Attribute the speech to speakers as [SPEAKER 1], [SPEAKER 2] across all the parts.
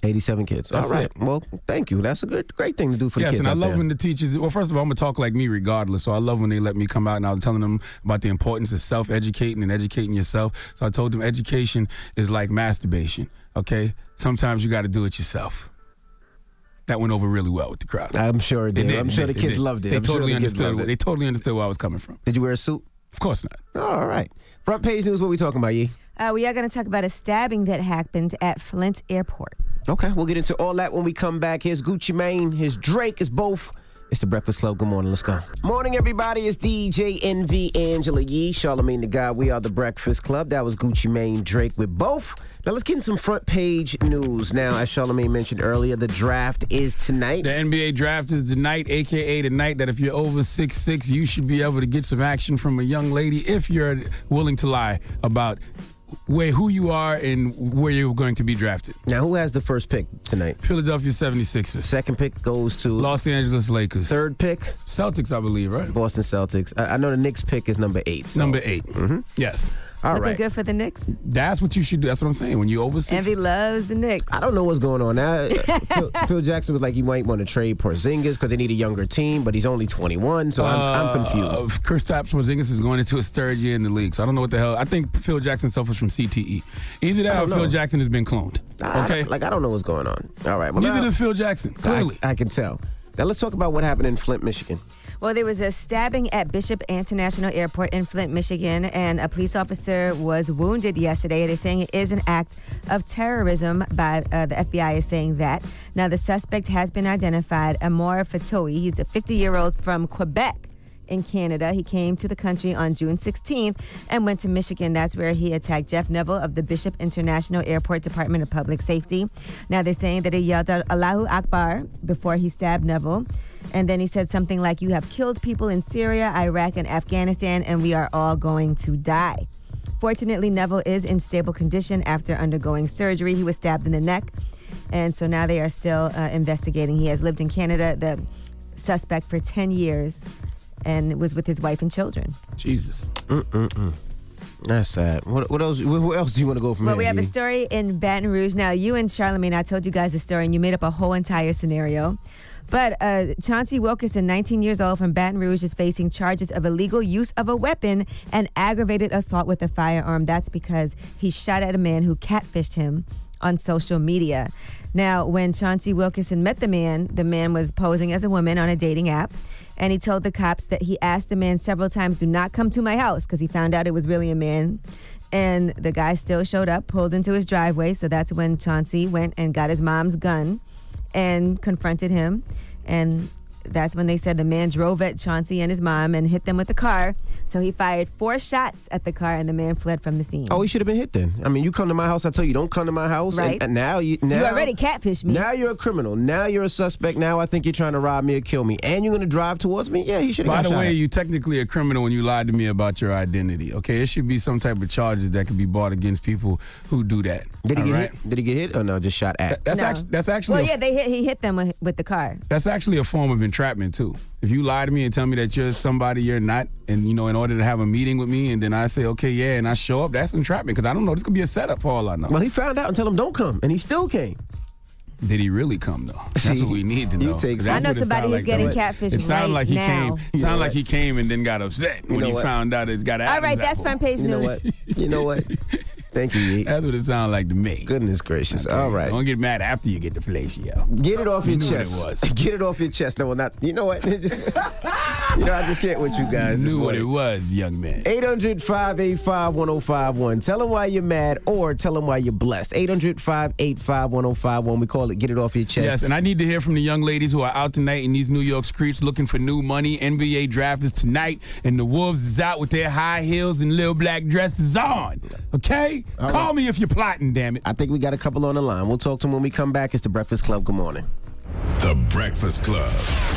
[SPEAKER 1] 87 kids.
[SPEAKER 2] That's
[SPEAKER 1] all right.
[SPEAKER 2] it.
[SPEAKER 1] Well, thank you. That's a great thing to do for the
[SPEAKER 2] Yes,
[SPEAKER 1] kids.
[SPEAKER 2] and I
[SPEAKER 1] out
[SPEAKER 2] love
[SPEAKER 1] there.
[SPEAKER 2] when the teachers, well, first of all, I'm going to talk like me regardless. So I love when they let me come out and I was telling them about the importance of self-educating and educating yourself. So I told them education is like masturbation, okay? Sometimes you got to do it yourself. That went over really well with the crowd.
[SPEAKER 1] I'm sure it did. I'm sure the kids loved it.
[SPEAKER 2] They
[SPEAKER 1] I'm sure
[SPEAKER 2] totally
[SPEAKER 1] the kids
[SPEAKER 2] understood.
[SPEAKER 1] loved it.
[SPEAKER 2] They totally understood where I was coming from.
[SPEAKER 1] Did you wear a suit?
[SPEAKER 2] Of course not.
[SPEAKER 1] All right. Front page news, what we talking about, Yee?
[SPEAKER 3] We are going to talk about a stabbing that happened at Flint Airport.
[SPEAKER 1] Okay, we'll get into all that when we come back. Here's Gucci Mane, here's Drake, it's both. It's the Breakfast Club. Good morning, let's go. Morning, everybody. It's DJ NV, Angela Yee, Charlamagne the God. We are the Breakfast Club. That was Gucci Mane, Drake with both. Now let's get in some front page news. Now, as Charlamagne mentioned earlier, the draft is tonight.
[SPEAKER 2] The NBA draft is tonight, a.k.a. the night that if you're over 6'6", you should be able to get some action from a young lady if you're willing to lie about who you are and where you're going to be drafted.
[SPEAKER 1] Now, who has the first pick tonight?
[SPEAKER 2] Philadelphia 76ers.
[SPEAKER 1] Second pick goes to
[SPEAKER 2] Los Angeles Lakers.
[SPEAKER 1] Third pick,
[SPEAKER 2] Celtics, I believe, right?
[SPEAKER 1] Boston Celtics. I know the Knicks pick is number 8. So.
[SPEAKER 2] Number 8. Yes.
[SPEAKER 1] All
[SPEAKER 3] Looking
[SPEAKER 1] right.
[SPEAKER 3] good for the Knicks.
[SPEAKER 2] That's what you should do. That's what I'm saying. When you over 6.
[SPEAKER 3] Envy loves the Knicks.
[SPEAKER 1] I don't know what's going on now. Phil Jackson was like he might want to trade Porzingis because they need a younger team, but he's only 21, so I'm confused.
[SPEAKER 2] Kristaps Porzingis is going into his third year in the league, so I don't know what the hell. I think Phil Jackson suffers from CTE. Either that or Phil Jackson has been cloned. Okay?
[SPEAKER 1] I don't know what's going on. All right. Well,
[SPEAKER 2] Neither
[SPEAKER 1] now,
[SPEAKER 2] does Phil Jackson, clearly.
[SPEAKER 1] I can tell. Now let's talk about what happened in Flint, Michigan.
[SPEAKER 3] Well, there was a stabbing at Bishop International Airport in Flint, Michigan, and a police officer was wounded yesterday. They're saying it is an act of terrorism by the FBI is saying that. Now, the suspect has been identified, Amor Fatoui. He's a 50-year-old from Quebec in Canada. He came to the country on June 16th and went to Michigan. That's where he attacked Jeff Neville of the Bishop International Airport Department of Public Safety. Now, they're saying that he yelled out Allahu Akbar before he stabbed Neville. And then he said something like, "You have killed people in Syria, Iraq, and Afghanistan, and we are all going to die." Fortunately, Neville is in stable condition after undergoing surgery. He was stabbed in the neck, and so now they are still investigating. He has lived in Canada, the suspect, for 10 years, and was with his wife and children.
[SPEAKER 2] Jesus.
[SPEAKER 1] That's sad. What else? Where else do you want to go from here?
[SPEAKER 3] Well, we have a
[SPEAKER 1] Yee?
[SPEAKER 3] story in Baton Rouge. Now, you and Charlamagne, I told you guys the story, and you made up a whole entire scenario. But Chauncey Wilkerson, 19 years old from Baton Rouge, is facing charges of illegal use of a weapon and aggravated assault with a firearm. That's because he shot at a man who catfished him on social media. Now, when Chauncey Wilkerson met the man was posing as a woman on a dating app. And he told the cops that he asked the man several times, "Do not come to my house," because he found out it was really a man. And the guy still showed up, pulled into his driveway. So that's when Chauncey went and got his mom's gun and confronted him. And that's when they said the man drove at Chauncey and his mom and hit them with the car. So he fired 4 shots at the car, and the man fled from the scene.
[SPEAKER 1] Oh, he should have been hit then. I mean, you come to my house, I tell you, don't come to my house.
[SPEAKER 3] Right.
[SPEAKER 1] And now you
[SPEAKER 3] already catfished me.
[SPEAKER 1] Now you're a criminal. Now you're a suspect. Now I think you're trying to rob me or kill me. And you're going to drive towards me? Yeah, he should have
[SPEAKER 2] By
[SPEAKER 1] got
[SPEAKER 2] the
[SPEAKER 1] shot
[SPEAKER 2] way,
[SPEAKER 1] at.
[SPEAKER 2] you technically a criminal when you lied to me about your identity. Okay, it should be some type of charges that could be brought against people who do that.
[SPEAKER 1] Did he
[SPEAKER 2] All
[SPEAKER 1] get
[SPEAKER 2] right?
[SPEAKER 1] hit? Did he get hit or no? Just shot at?
[SPEAKER 2] That's
[SPEAKER 3] No.
[SPEAKER 2] actually.
[SPEAKER 3] Well, yeah, he hit them with the car.
[SPEAKER 2] That's actually a form of entrapment too. If you lie to me and tell me that you're somebody you're not, and in order to have a meeting with me, and then I say okay, yeah, and I show up, that's entrapment because I don't know. This could be a setup for all I know.
[SPEAKER 1] Well, he found out and told him don't come, and he still came.
[SPEAKER 2] Did he really come though? That's what we need to know.
[SPEAKER 1] You take
[SPEAKER 2] 'Cause
[SPEAKER 1] some-
[SPEAKER 3] I
[SPEAKER 2] that's
[SPEAKER 3] know
[SPEAKER 2] what it
[SPEAKER 3] somebody
[SPEAKER 2] sound
[SPEAKER 3] who's
[SPEAKER 2] like,
[SPEAKER 3] getting
[SPEAKER 2] though.
[SPEAKER 3] catfished
[SPEAKER 2] It sounded
[SPEAKER 3] right
[SPEAKER 2] like he
[SPEAKER 3] now.
[SPEAKER 2] came. Sounded like he came and then got upset when
[SPEAKER 1] know
[SPEAKER 2] he
[SPEAKER 1] what?
[SPEAKER 2] found out it got.
[SPEAKER 3] All right,
[SPEAKER 2] Adam's
[SPEAKER 3] that's
[SPEAKER 2] apple.
[SPEAKER 3] front page
[SPEAKER 1] You know
[SPEAKER 3] news.
[SPEAKER 1] what? You know what? Thank you, Yee.
[SPEAKER 2] That's what it sounded like to me.
[SPEAKER 1] Goodness gracious.
[SPEAKER 2] Okay.
[SPEAKER 1] All right.
[SPEAKER 2] Don't get mad after you get the fellatio.
[SPEAKER 1] Get it off your
[SPEAKER 2] knew what it
[SPEAKER 1] chest.
[SPEAKER 2] was.
[SPEAKER 1] Get it off your chest. No, not. You know what? I just can't with you guys. this
[SPEAKER 2] Knew what
[SPEAKER 1] morning.
[SPEAKER 2] it was, young man.
[SPEAKER 1] 800-585-1051. Tell them why you're mad or tell them why you're blessed. 800-585-1051. We call it Get It Off Your Chest.
[SPEAKER 2] Yes, and I need to hear from the young ladies who are out tonight in these New York streets looking for new money. NBA draft is tonight, and the Wolves is out with their high heels and little black dresses on. Okay? Call me if you're plotting, damn it.
[SPEAKER 1] I think we got a couple on the line. We'll talk to them when we come back. It's The Breakfast Club. Good morning.
[SPEAKER 4] The Breakfast Club.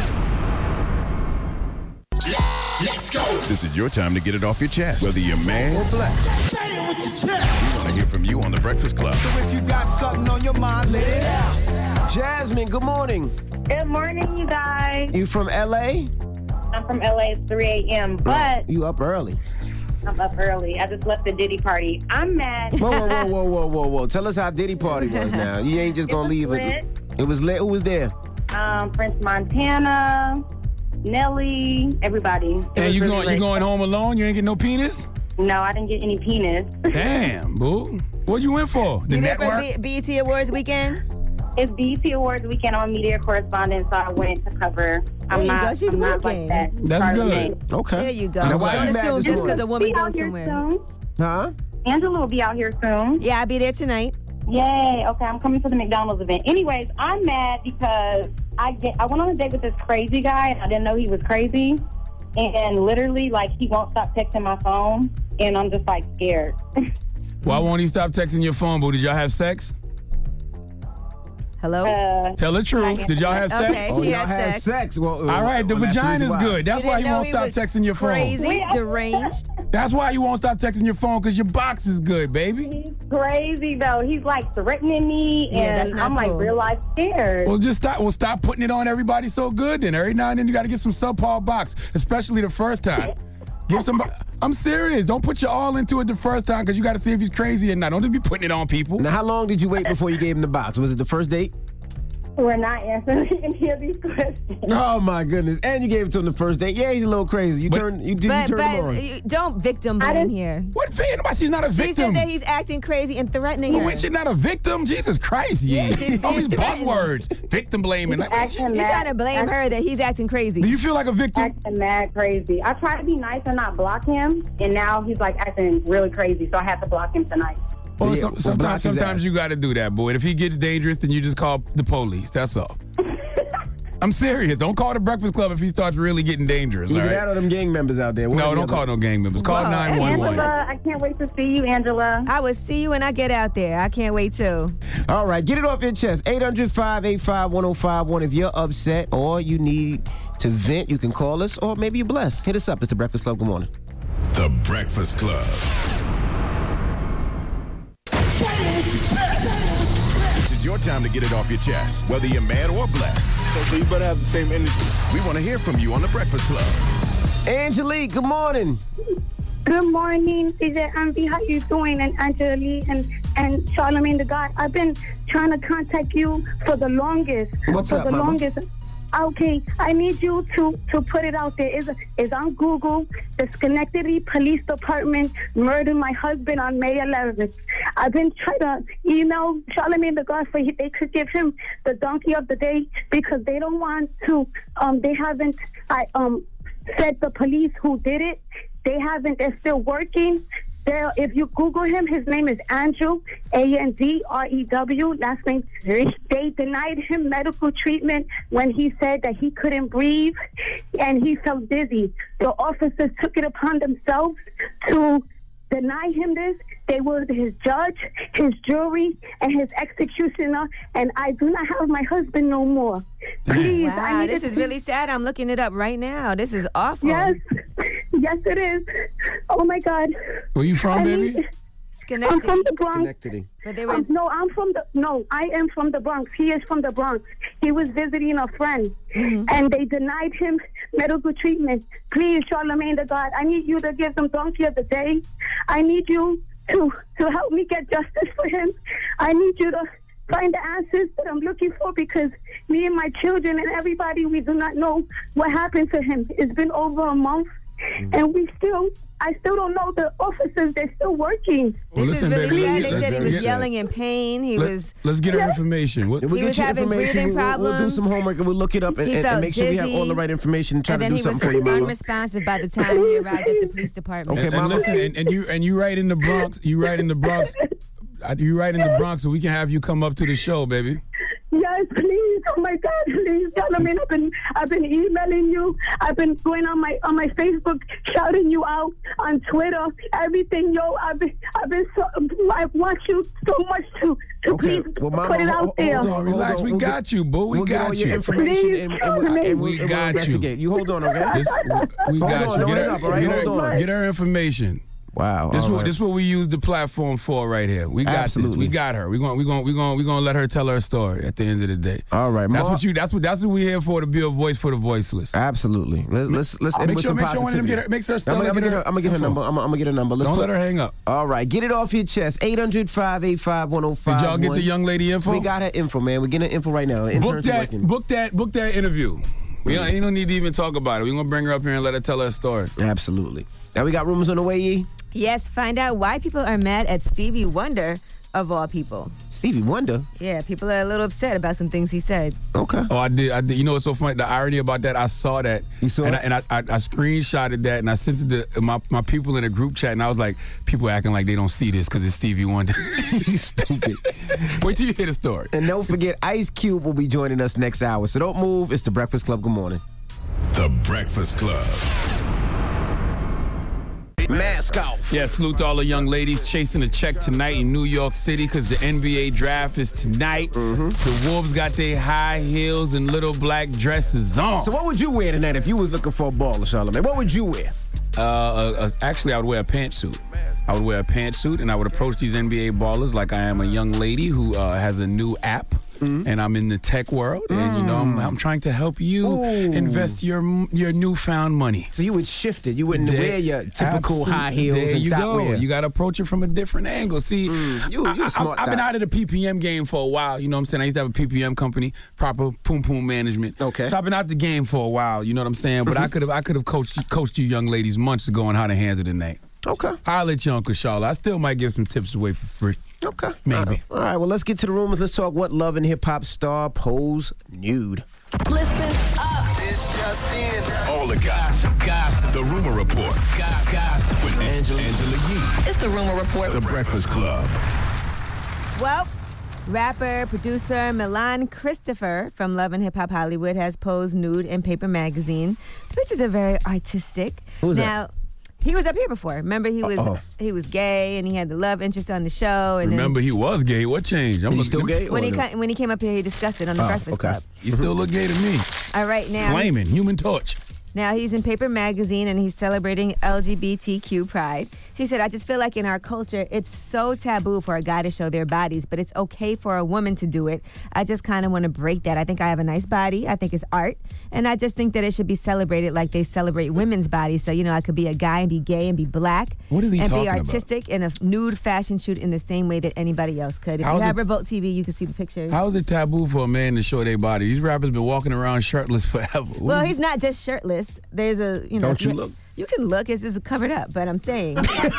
[SPEAKER 5] Let's go.
[SPEAKER 4] This is your time to get it off your chest, whether you're mad or blessed.
[SPEAKER 5] Say it with your chest.
[SPEAKER 4] We want to hear from you on The Breakfast Club.
[SPEAKER 6] So if you got something on your mind, let it out.
[SPEAKER 1] Jasmine, good morning.
[SPEAKER 7] Good morning, you guys.
[SPEAKER 1] You from L.A.?
[SPEAKER 7] I'm from LA. It's 3 a.m. But
[SPEAKER 1] You up early.
[SPEAKER 7] I'm up early. I just left the Diddy party. I'm mad.
[SPEAKER 1] Whoa. Tell us how Diddy party was now. You ain't just going to leave it. It was lit. Who was there?
[SPEAKER 7] Prince Montana, Nelly, everybody.
[SPEAKER 2] And you going home alone? You ain't get no penis?
[SPEAKER 7] No, I didn't get any penis.
[SPEAKER 2] Damn, boo. What you in for? The
[SPEAKER 3] You there
[SPEAKER 2] network?
[SPEAKER 3] for BET Awards weekend?
[SPEAKER 7] It's BET Awards weekend. I'm a media correspondent, so I went to cover. I'm not like that.
[SPEAKER 2] That's good.
[SPEAKER 1] Okay.
[SPEAKER 3] There you go.
[SPEAKER 1] Now, why
[SPEAKER 3] Don't
[SPEAKER 1] you mad
[SPEAKER 3] assume
[SPEAKER 1] this
[SPEAKER 3] just
[SPEAKER 1] morning?
[SPEAKER 3] because a woman
[SPEAKER 7] Be out
[SPEAKER 3] goes
[SPEAKER 7] here
[SPEAKER 3] somewhere.
[SPEAKER 7] soon.
[SPEAKER 1] Huh?
[SPEAKER 7] Angela will be out here soon.
[SPEAKER 3] Yeah, I'll be there tonight.
[SPEAKER 7] Yay. Okay, I'm coming to the McDonald's event. Anyways, I'm mad because I went on a date with this crazy guy, and I didn't know he was crazy. And literally, like, he won't stop texting my phone, and I'm just, like, scared.
[SPEAKER 2] Why won't he stop texting your phone, boo? Did y'all have sex?
[SPEAKER 3] Hello?
[SPEAKER 2] Tell the truth. Did y'all have sex?
[SPEAKER 3] Okay,
[SPEAKER 1] Oh,
[SPEAKER 3] she
[SPEAKER 1] y'all
[SPEAKER 3] had
[SPEAKER 1] had sex. Well,
[SPEAKER 2] All right, the
[SPEAKER 1] that's the reason
[SPEAKER 2] vagina's
[SPEAKER 1] why.
[SPEAKER 2] good. That's
[SPEAKER 3] You
[SPEAKER 2] why
[SPEAKER 3] didn't
[SPEAKER 2] you
[SPEAKER 3] know
[SPEAKER 2] won't
[SPEAKER 3] he
[SPEAKER 2] stop
[SPEAKER 3] was
[SPEAKER 2] texting your phone.
[SPEAKER 3] Crazy, deranged.
[SPEAKER 2] That's why you won't stop texting your phone, because your box is good, baby.
[SPEAKER 7] He's crazy, though. He's, like, threatening me,
[SPEAKER 3] Yeah, that's
[SPEAKER 7] and
[SPEAKER 3] not
[SPEAKER 7] I'm, like,
[SPEAKER 3] cool.
[SPEAKER 7] real life scared.
[SPEAKER 2] Well, just stop putting it on everybody so good. Then every now and then you got to get some subpar box, especially the first time. Give somebody. I'm serious. Don't put your all into it the first time, because you got to see if he's crazy or not. Don't just be putting it on people.
[SPEAKER 1] Now, how long did you wait before you gave him the box? Was it the first date?
[SPEAKER 7] We're not answering any of these questions.
[SPEAKER 1] Oh my goodness! And you gave it to him the first date. Yeah, he's a little crazy. You turned him on.
[SPEAKER 3] Don't victim blame here.
[SPEAKER 2] What victim? She's not a
[SPEAKER 3] She
[SPEAKER 2] victim.
[SPEAKER 3] said that he's acting crazy and threatening
[SPEAKER 2] Well,
[SPEAKER 3] her.
[SPEAKER 2] wait, she's not a victim. Jesus Christ,
[SPEAKER 3] Yeah, she's
[SPEAKER 2] all these
[SPEAKER 3] being threatened.
[SPEAKER 2] buzzwords. Victim blaming. Like,
[SPEAKER 3] He's trying to blame her that he's acting crazy.
[SPEAKER 2] do you feel like a victim?
[SPEAKER 7] Acting mad crazy. I tried to be nice and not block him, and now he's, like, acting really crazy, so I had to block him tonight.
[SPEAKER 2] Well,
[SPEAKER 1] Yeah, block his
[SPEAKER 2] sometimes
[SPEAKER 1] ass.
[SPEAKER 2] you got to do that, boy. And if he gets dangerous, then you just call the police. That's all. I'm serious. Don't call the Breakfast Club if he starts really getting dangerous.
[SPEAKER 1] Either
[SPEAKER 2] all
[SPEAKER 1] that
[SPEAKER 2] right?
[SPEAKER 1] or them gang members out there. One or
[SPEAKER 2] No,
[SPEAKER 1] the
[SPEAKER 2] don't
[SPEAKER 1] other.
[SPEAKER 2] call no gang members. Call
[SPEAKER 3] Whoa.
[SPEAKER 2] 911.
[SPEAKER 7] Angela, I can't wait to see you, Angela.
[SPEAKER 3] I will see you when I get out there. I can't wait too.
[SPEAKER 1] All right, get it off your chest. 800-585-1051. If you're upset or you need to vent, you can call us, or maybe you're blessed. Hit us up. It's the Breakfast Club. Good morning.
[SPEAKER 4] The Breakfast Club. This is your time to get it off your chest, whether you're mad or blessed.
[SPEAKER 8] So you better have the same energy.
[SPEAKER 4] We want to hear from you on The Breakfast Club.
[SPEAKER 1] Angelique, good morning.
[SPEAKER 9] Good morning, CJ Envy. How you doing? And Angelique and Charlamagne the God. I've been trying to contact you for the longest.
[SPEAKER 1] What's up, mama?
[SPEAKER 9] longest. Okay, I need you to put it out there. It's on Google. The Schenectady Police Department murdered my husband on May 11th. I've been trying to email Charlamagne the God so they could give him the donkey of the day, because they don't want to. They haven't. Said the police who did it. They haven't. They're still working. If you Google him, his name is Andrew, Andrew, last name. They denied him medical treatment when he said that he couldn't breathe and he felt dizzy. The officers took it upon themselves to deny him this. They were his judge, his jury, and his executioner, and I do not have my husband no more. Please, I
[SPEAKER 3] Wow,
[SPEAKER 9] need
[SPEAKER 3] this is really sad. I'm looking it up right now. This is awful.
[SPEAKER 9] Yes, yes, it is. Oh my God.
[SPEAKER 2] Where you from, baby?
[SPEAKER 9] I'm from the Bronx.
[SPEAKER 1] Schenectady.
[SPEAKER 3] But they were in-
[SPEAKER 9] I am from the Bronx. He is from the Bronx. He was visiting a friend, and they denied him medical treatment. Please, Charlamagne the God, I need you to give them donkey of the day. I need you to help me get justice for him. I need you to find the answers that I'm looking for, because me and my children and everybody, we do not know what happened to him. It's been over a month, and I still don't know the officers. They're still working.
[SPEAKER 2] Well,
[SPEAKER 3] This is really sad. They said he was yelling in pain.
[SPEAKER 2] Let's get her information.
[SPEAKER 1] We'll
[SPEAKER 3] He
[SPEAKER 1] get
[SPEAKER 3] was
[SPEAKER 1] your
[SPEAKER 3] having
[SPEAKER 1] information.
[SPEAKER 3] breathing
[SPEAKER 1] We'll do
[SPEAKER 3] problems.
[SPEAKER 1] some homework and we'll look it up and,
[SPEAKER 3] He
[SPEAKER 1] and
[SPEAKER 3] felt
[SPEAKER 1] make sure we have all the
[SPEAKER 3] dizzy.
[SPEAKER 1] right information and try
[SPEAKER 3] And
[SPEAKER 1] to
[SPEAKER 3] then
[SPEAKER 1] do
[SPEAKER 3] he was
[SPEAKER 1] something for you, mama.
[SPEAKER 3] unresponsive by the time he arrived at the police department.
[SPEAKER 1] Okay,
[SPEAKER 2] And
[SPEAKER 1] mama.
[SPEAKER 2] listen, and you right in the Bronx. You right in the Bronx. You right in the Bronx, so we can have you come up to the show, baby.
[SPEAKER 9] Yes, please. Oh my God, please, Charlamagne. I've been emailing you. I've been going on my Facebook, shouting you out on Twitter. Everything, yo. I've been so. I want you so much to
[SPEAKER 1] Okay,
[SPEAKER 9] please
[SPEAKER 1] well, mama,
[SPEAKER 9] put it out
[SPEAKER 1] hold
[SPEAKER 9] there.
[SPEAKER 1] on,
[SPEAKER 2] Relax, we
[SPEAKER 1] We'll
[SPEAKER 2] got you, boo. We
[SPEAKER 1] We'll get all
[SPEAKER 2] got
[SPEAKER 1] your
[SPEAKER 2] you.
[SPEAKER 1] information
[SPEAKER 9] Please,
[SPEAKER 1] and
[SPEAKER 9] Charlamagne.
[SPEAKER 2] We got you.
[SPEAKER 1] investigate. You hold on, okay?
[SPEAKER 2] We
[SPEAKER 1] Hold
[SPEAKER 2] got
[SPEAKER 1] on,
[SPEAKER 2] you.
[SPEAKER 1] don't hang up, all right? Hold on.
[SPEAKER 2] Get her information.
[SPEAKER 1] Wow.
[SPEAKER 2] This what we use the platform for right here. We got this. We got her. We're gonna let her tell her story at the end of the day.
[SPEAKER 1] All right.
[SPEAKER 2] That's what we're here for, to be a voice for the voiceless.
[SPEAKER 1] Absolutely. Let's end with some positivity.
[SPEAKER 2] Make sure
[SPEAKER 1] I'm gonna get her number. I'm gonna get her number.
[SPEAKER 2] Don't let her hang up.
[SPEAKER 1] All right. Get it off your chest. 800-585-1051.
[SPEAKER 2] Did y'all get the young lady info?
[SPEAKER 1] We got her info, man. We're getting her info right now.
[SPEAKER 2] Book that interview. You don't need to even talk about it. We're going to bring her up here and let her tell her story.
[SPEAKER 1] Absolutely. Now we got rumors on the way, Yee?
[SPEAKER 3] Yes, find out why people are mad at Stevie Wonder, of all people.
[SPEAKER 1] Stevie Wonder?
[SPEAKER 3] Yeah, people are a little upset about some things he said.
[SPEAKER 1] Okay.
[SPEAKER 2] Oh, I did. You know what's so funny? The irony about that, I saw that.
[SPEAKER 1] You saw
[SPEAKER 2] it?
[SPEAKER 1] it?
[SPEAKER 2] And I screenshotted that, and I sent it to my people in a group chat, and I was like, people acting like they don't see this because it's Stevie Wonder.
[SPEAKER 1] You stupid.
[SPEAKER 2] Wait till you hear the story.
[SPEAKER 1] And don't forget, Ice Cube will be joining us next hour. So don't move. It's The Breakfast Club. Good morning.
[SPEAKER 4] The Breakfast Club.
[SPEAKER 1] Mask off.
[SPEAKER 2] Yeah, salute to all the young ladies chasing a check tonight in New York City because the NBA draft is tonight. The Wolves got their high heels and little black dresses on.
[SPEAKER 1] So what would you wear tonight if you was looking for a baller, Charlamagne? What would you wear?
[SPEAKER 2] Actually, I would wear a pantsuit. I would wear a pantsuit, and I would approach these NBA ballers like I am a young lady who has a new app. And I'm in the tech world, and you know I'm trying to help you invest your newfound money.
[SPEAKER 1] So you would shift it. You wouldn't wear your typical high heels
[SPEAKER 2] there
[SPEAKER 1] and
[SPEAKER 2] you go.
[SPEAKER 1] wear.
[SPEAKER 2] You got to approach it from a different angle. See, I've been out of the PPM game for a while. You know what I'm saying? I used to have a PPM company, proper Poom Poom Management.
[SPEAKER 1] Okay.
[SPEAKER 2] So I've been out the game for a while. You know what I'm saying? But I could have coached you young ladies months ago on how to handle the night.
[SPEAKER 1] Okay.
[SPEAKER 2] I'll let you, Uncle Charlotte. I still might give some tips away for free.
[SPEAKER 1] Okay.
[SPEAKER 2] Maybe.
[SPEAKER 1] All right, well, let's get to the rumors. Let's talk what Love and Hip Hop star posed nude.
[SPEAKER 10] Listen up.
[SPEAKER 4] It's just in. All the gossip. The Rumor Report. Gossip. With Angela Yee.
[SPEAKER 10] It's the Rumor Report.
[SPEAKER 4] The Breakfast Club.
[SPEAKER 3] Well, rapper, producer Milan Christopher from Love and Hip Hop Hollywood has posed nude in Paper Magazine. The pictures are very artistic.
[SPEAKER 1] Who's
[SPEAKER 3] that? He was up here before. Remember, he was gay and he had the love interest on the show. And
[SPEAKER 2] remember, he was gay. What changed?
[SPEAKER 1] Is he still gay?
[SPEAKER 3] When he came up here, he discussed it on the Breakfast Club.
[SPEAKER 2] You still look gay to me.
[SPEAKER 3] All right, now.
[SPEAKER 2] Flaming, Human Torch.
[SPEAKER 3] Now, he's in Paper Magazine, and he's celebrating LGBTQ pride. He said, I just feel like in our culture, it's so taboo for a guy to show their bodies, but it's okay for a woman to do it. I just kind of want to break that. I think I have a nice body. I think it's art. And I just think that it should be celebrated like they celebrate women's bodies. So, you know, I could be a guy and be gay and be black.
[SPEAKER 2] What are they
[SPEAKER 3] and
[SPEAKER 2] talking
[SPEAKER 3] be artistic in a nude fashion shoot in the same way that anybody else could. If you have Revolt TV, you can see the pictures.
[SPEAKER 2] How is it taboo for a man to show their body? These rappers been walking around shirtless forever.
[SPEAKER 3] Well, he's not just shirtless. There's a, you know.
[SPEAKER 1] Don't you look?
[SPEAKER 3] You can look. It's just covered up. But I'm saying.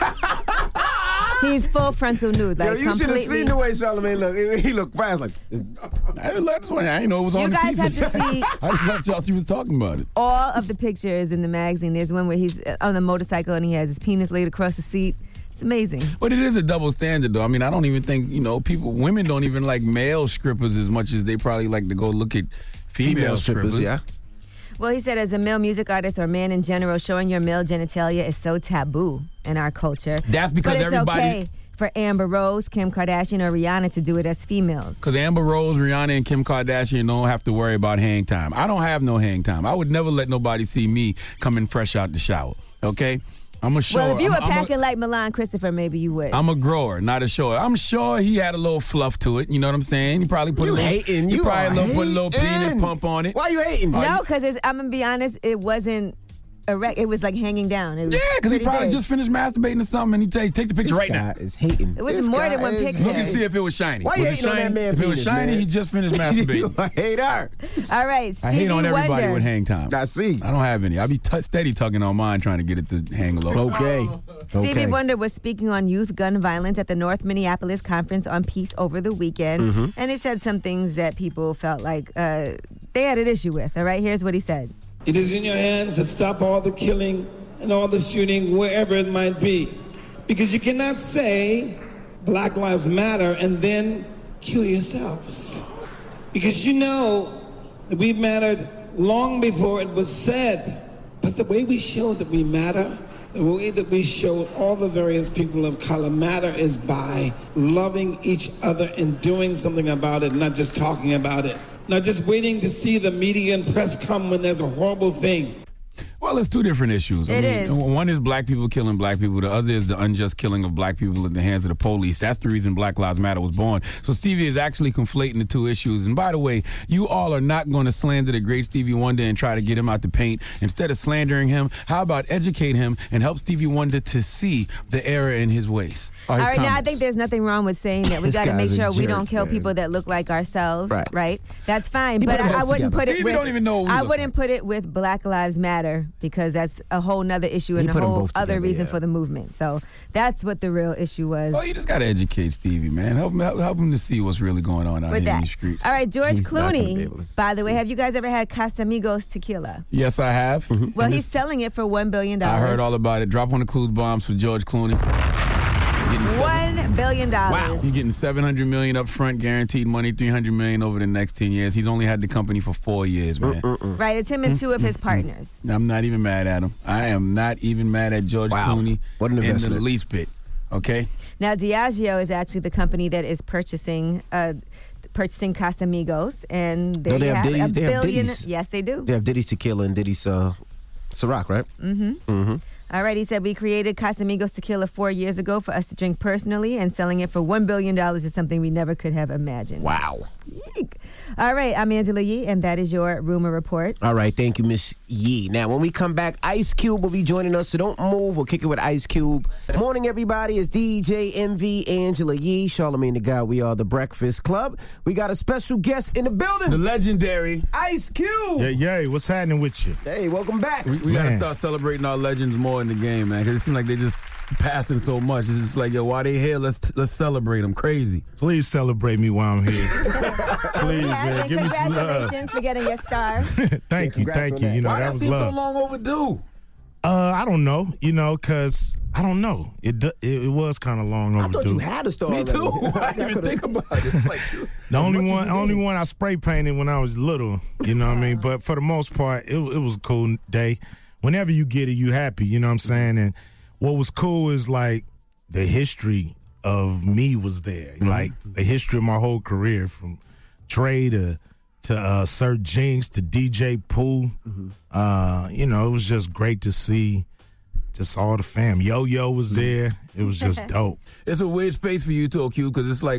[SPEAKER 3] He's full frontal nude. Like,
[SPEAKER 1] you should have seen the way Charlamagne looked. He looked fast. Like,
[SPEAKER 2] that's funny. I didn't know it was on the TV.
[SPEAKER 3] You guys have to see.
[SPEAKER 2] I just thought y'all was talking about it.
[SPEAKER 3] All of the pictures in the magazine. There's one where he's on a motorcycle and he has his penis laid across the seat. It's amazing.
[SPEAKER 2] But it is a double standard, though. I mean, I don't even think, women don't even like male strippers as much as they probably like to go look at female strippers.
[SPEAKER 1] Yeah.
[SPEAKER 3] Well, he said as a male music artist or man in general, showing your male genitalia is so taboo in our culture.
[SPEAKER 2] That's because
[SPEAKER 3] but it's
[SPEAKER 2] everybody...
[SPEAKER 3] okay for Amber Rose, Kim Kardashian, or Rihanna to do it as females.
[SPEAKER 2] Because Amber Rose, Rihanna, and Kim Kardashian don't have to worry about hang time. I don't have no hang time. I would never let nobody see me coming fresh out the shower, okay? I'm a shower.
[SPEAKER 3] Well, if you were packing like Milan Christopher, maybe you would.
[SPEAKER 2] I'm a grower, not a shower. I'm sure he had a little fluff to it. You know what I'm saying? He probably put put a little penis pump on it.
[SPEAKER 1] Why are you hating?
[SPEAKER 3] No, because I'm going to be honest, it wasn't erect. It was like hanging down. It was
[SPEAKER 2] because he probably just finished masturbating or something, and he take the picture right now.
[SPEAKER 1] Is hating.
[SPEAKER 3] It was more than one picture.
[SPEAKER 2] Look and see if it was shiny.
[SPEAKER 1] Why you hating on that man?
[SPEAKER 2] If it was shiny, he just finished masturbating.
[SPEAKER 1] You a hater.
[SPEAKER 3] All right, Stevie
[SPEAKER 2] I hate on everybody
[SPEAKER 3] Wonder.
[SPEAKER 2] with hang time.
[SPEAKER 1] I see.
[SPEAKER 2] I don't have any. I be steady tugging on mine, trying to get it to hang low.
[SPEAKER 1] Okay.
[SPEAKER 3] Stevie Wonder was speaking on youth gun violence at the North Minneapolis Conference on Peace over the weekend. And he said some things that people felt like they had an issue with. All right, here's what he said.
[SPEAKER 11] It is in your hands to stop all the killing and all the shooting wherever it might be. Because you cannot say Black Lives Matter and then kill yourselves. Because you know that we mattered long before it was said. But the way we show that we matter, the way that we show all the various people of color matter is by loving each other and doing something about it, not just talking about it. Not just waiting to see the media and press come when there's a horrible thing.
[SPEAKER 2] Well, Well, it's two different issues.
[SPEAKER 3] It is.
[SPEAKER 2] One is black people killing black people. The other is the unjust killing of black people in the hands of the police. That's the reason Black Lives Matter was born. So Stevie is actually conflating the two issues. And by the way, you all are not going to slander the great Stevie Wonder and try to get him out the paint. Instead of slandering him, how about educate him and help Stevie Wonder to see the error in his ways?
[SPEAKER 3] All right, now I think there's nothing wrong with saying that we got to make sure we don't kill
[SPEAKER 1] man.
[SPEAKER 3] people that look like ourselves,
[SPEAKER 1] Right.
[SPEAKER 3] right? That's fine,
[SPEAKER 1] He
[SPEAKER 3] but
[SPEAKER 1] put it
[SPEAKER 3] I
[SPEAKER 1] all
[SPEAKER 3] wouldn't
[SPEAKER 1] together.
[SPEAKER 3] put it
[SPEAKER 2] Stevie
[SPEAKER 3] with.
[SPEAKER 2] don't even know what we
[SPEAKER 3] I
[SPEAKER 2] look
[SPEAKER 3] wouldn't put it with Black Lives Matter because that's a whole nother issue and
[SPEAKER 1] He
[SPEAKER 3] a
[SPEAKER 1] put 'em
[SPEAKER 3] whole
[SPEAKER 1] both
[SPEAKER 3] other
[SPEAKER 1] together,
[SPEAKER 3] reason
[SPEAKER 1] yeah.
[SPEAKER 3] for the movement. So that's what the real issue was.
[SPEAKER 2] Oh, you just got to educate Stevie, man. Help him to see what's really going on out
[SPEAKER 3] with
[SPEAKER 2] here in
[SPEAKER 3] that.
[SPEAKER 2] these streets.
[SPEAKER 3] All right, George
[SPEAKER 1] He's not gonna be
[SPEAKER 3] Clooney.
[SPEAKER 1] able to
[SPEAKER 3] By the way,
[SPEAKER 1] see.
[SPEAKER 3] have you guys ever had Casamigos tequila?
[SPEAKER 2] Yes, I have.
[SPEAKER 3] Well,
[SPEAKER 2] And
[SPEAKER 3] he's selling it for $1 billion.
[SPEAKER 2] I heard all about it. Drop on the clues bombs for George Clooney.
[SPEAKER 3] $1 billion.
[SPEAKER 2] Wow. He's getting $700 million up front, guaranteed money, $300 million over the next 10 years. He's only had the company for 4 years, man.
[SPEAKER 3] Right, it's him and two of his partners.
[SPEAKER 2] I'm not even mad at him. I am not even mad at George Clooney
[SPEAKER 1] What an
[SPEAKER 2] in the
[SPEAKER 1] investment.
[SPEAKER 2] least bit. Okay?
[SPEAKER 3] Now, Diageo is actually the company that is purchasing Casamigos, and they,
[SPEAKER 1] No, they have
[SPEAKER 3] have
[SPEAKER 1] Diddy's-
[SPEAKER 3] $1
[SPEAKER 1] they have
[SPEAKER 3] billion.
[SPEAKER 1] Diddy's.
[SPEAKER 3] Yes, they do.
[SPEAKER 1] They have Diddy's Tequila and Diddy's Ciroc, right?
[SPEAKER 3] All right, he said, we created Casamigos Tequila 4 years ago for us to drink personally, and selling it for $1 billion is something we never could have imagined.
[SPEAKER 1] Wow.
[SPEAKER 3] Eek. All right, I'm Angela Yee, and that is your rumor report.
[SPEAKER 1] All right, thank you, Miss Yee. Now, when we come back, Ice Cube will be joining us, so don't move. We'll kick it with Ice Cube. Morning, everybody. It's DJ MV, Angela Yee, Charlamagne the God. We are the Breakfast Club. We got a special guest in the building.
[SPEAKER 2] The legendary
[SPEAKER 1] Ice Cube.
[SPEAKER 12] Yeah, what's happening with you?
[SPEAKER 1] Hey, welcome back.
[SPEAKER 2] We got to
[SPEAKER 12] Man.
[SPEAKER 2] start celebrating our legends more in the game, man, because it seems like they just passing so much. It's just like, yo, while they here, let's celebrate them. Crazy.
[SPEAKER 12] Please celebrate me while I'm here. Please, man. Give me some love.
[SPEAKER 3] Congratulations for getting your star.
[SPEAKER 12] Thank you. You know,
[SPEAKER 2] Why
[SPEAKER 12] that
[SPEAKER 2] that
[SPEAKER 12] was
[SPEAKER 2] seem so
[SPEAKER 12] love.
[SPEAKER 2] long overdue?
[SPEAKER 12] I don't know, because I don't know. It was kind of long overdue.
[SPEAKER 1] I thought you had a star.
[SPEAKER 2] Me
[SPEAKER 1] already.
[SPEAKER 2] too. I didn't even think about it. Like,
[SPEAKER 12] The only one I spray painted when I was little, you know what I mean? But for the most part, it was a cool day. Whenever you get it, you happy, you know what I'm saying? And what was cool is like the history of me was there. Like the history of my whole career from Trey to Sir Jinx to DJ Pooh. You know, it was just great to see just all the fam. Yo-Yo was there. It was just dope.
[SPEAKER 2] It's a weird space for you too, Cube, because it's like,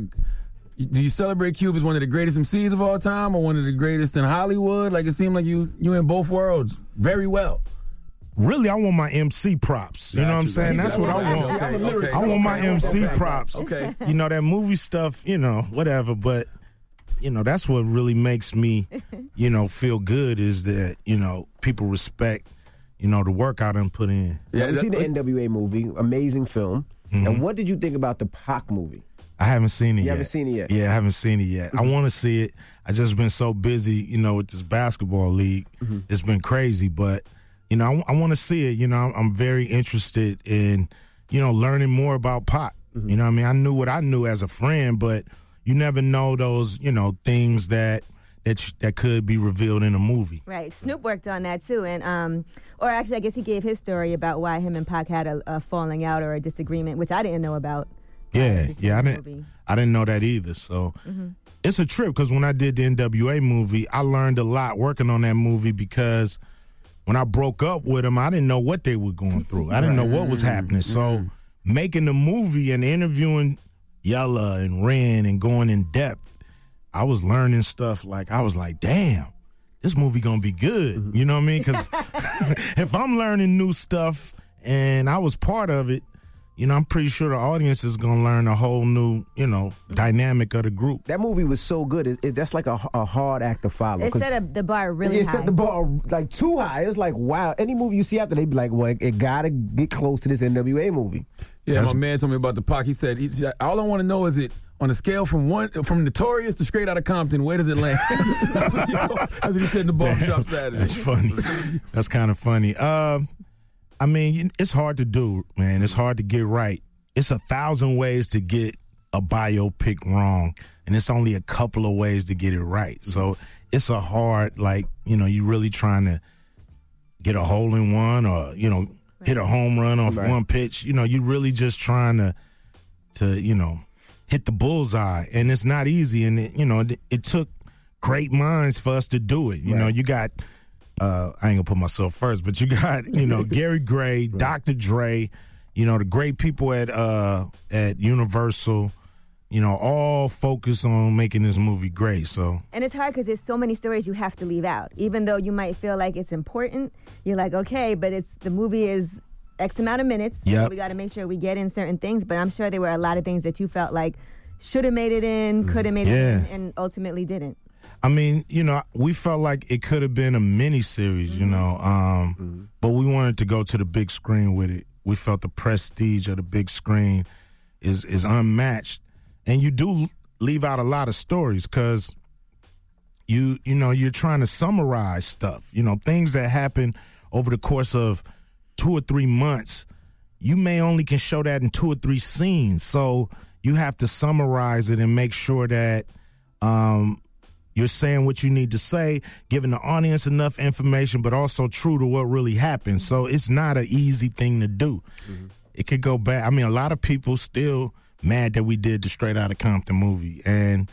[SPEAKER 2] do you celebrate Cube as one of the greatest MCs of all time or one of the greatest in Hollywood? Like, it seemed like you in both worlds very well.
[SPEAKER 12] Really, I want my MC props. You know what I'm saying? That's what I want.
[SPEAKER 2] Okay.
[SPEAKER 12] I want my MC props.
[SPEAKER 2] Okay.
[SPEAKER 12] You know, that movie stuff, you know, whatever. But, you know, that's what really makes me, you know, feel good is that, you know, people respect, you know, the work I done put in.
[SPEAKER 1] Yeah, you see the NWA movie, amazing film. And what did you think about the Pac movie?
[SPEAKER 12] I haven't seen it yet.
[SPEAKER 1] You haven't seen it yet?
[SPEAKER 12] Yeah, I haven't seen it yet. I want to see it. I just been so busy, you know, with this basketball league. It's been crazy, but, you know, I want to see it. You know, I'm very interested in, you know, learning more about Pac. You know what I mean? I knew what I knew as a friend, but you never know those, you know, things that could be revealed in a movie.
[SPEAKER 3] Right. Snoop worked on that too, and or actually, I guess he gave his story about why him and Pac had a falling out or a disagreement, which I didn't know about.
[SPEAKER 12] Yeah, I didn't know that either. So it's a trip because when I did the NWA movie, I learned a lot working on that movie because when I broke up with them, I didn't know what they were going through. I didn't know what was happening. So making the movie and interviewing Yella and Ren and going in depth, I was learning stuff like, I was like, damn, this movie gonna be good. You know what I mean? Because if I'm learning new stuff and I was part of it, you know, I'm pretty sure the audience is going to learn a whole new, you know, dynamic of the group.
[SPEAKER 1] That movie was so good. That's like a hard act to follow.
[SPEAKER 3] It set the bar really high.
[SPEAKER 1] It set the bar like too high. It's like, wow. Any movie you see after, they be like, well, it got to get close to this NWA movie.
[SPEAKER 2] Yeah, my man told me about the Pac. He said, all I want to know is it on a scale from Notorious to Straight Outta Compton, where does it land? That's what he said in the barbershop Saturday.
[SPEAKER 12] That's funny. That's kind of funny. I mean, it's hard to do, man. It's hard to get right. It's 1,000 ways to get a biopic wrong, and it's only a couple of ways to get it right. So it's a hard, like, you know, you really trying to get a hole in one or, you know, hit a home run off one pitch. You know, you really just trying to, you know, hit the bullseye, and it's not easy. And, it took great minds for us to do it. You know, you got I ain't gonna put myself first, but you got, Gary Gray, Dr. Dre, the great people at Universal, all focus on making this movie great. So,
[SPEAKER 3] and it's hard because there's so many stories you have to leave out. Even though you might feel like it's important, you're like, okay, but the movie is X amount of minutes.
[SPEAKER 12] Yep.
[SPEAKER 3] So we got to make sure we get in certain things. But I'm sure there were a lot of things that you felt like should have made it in, could have made it in, and ultimately didn't.
[SPEAKER 12] I mean, we felt like it could have been a mini-series, but we wanted to go to the big screen with it. We felt the prestige of the big screen is unmatched. And you do leave out a lot of stories because you're trying to summarize stuff. Things that happen over the course of 2 or 3 months, you may only can show that in 2 or 3 scenes. So you have to summarize it and make sure that you're saying what you need to say, giving the audience enough information, but also true to what really happened. So it's not an easy thing to do. Mm-hmm. It could go bad. I mean, a lot of people still mad that we did the Straight Outta Compton movie. And,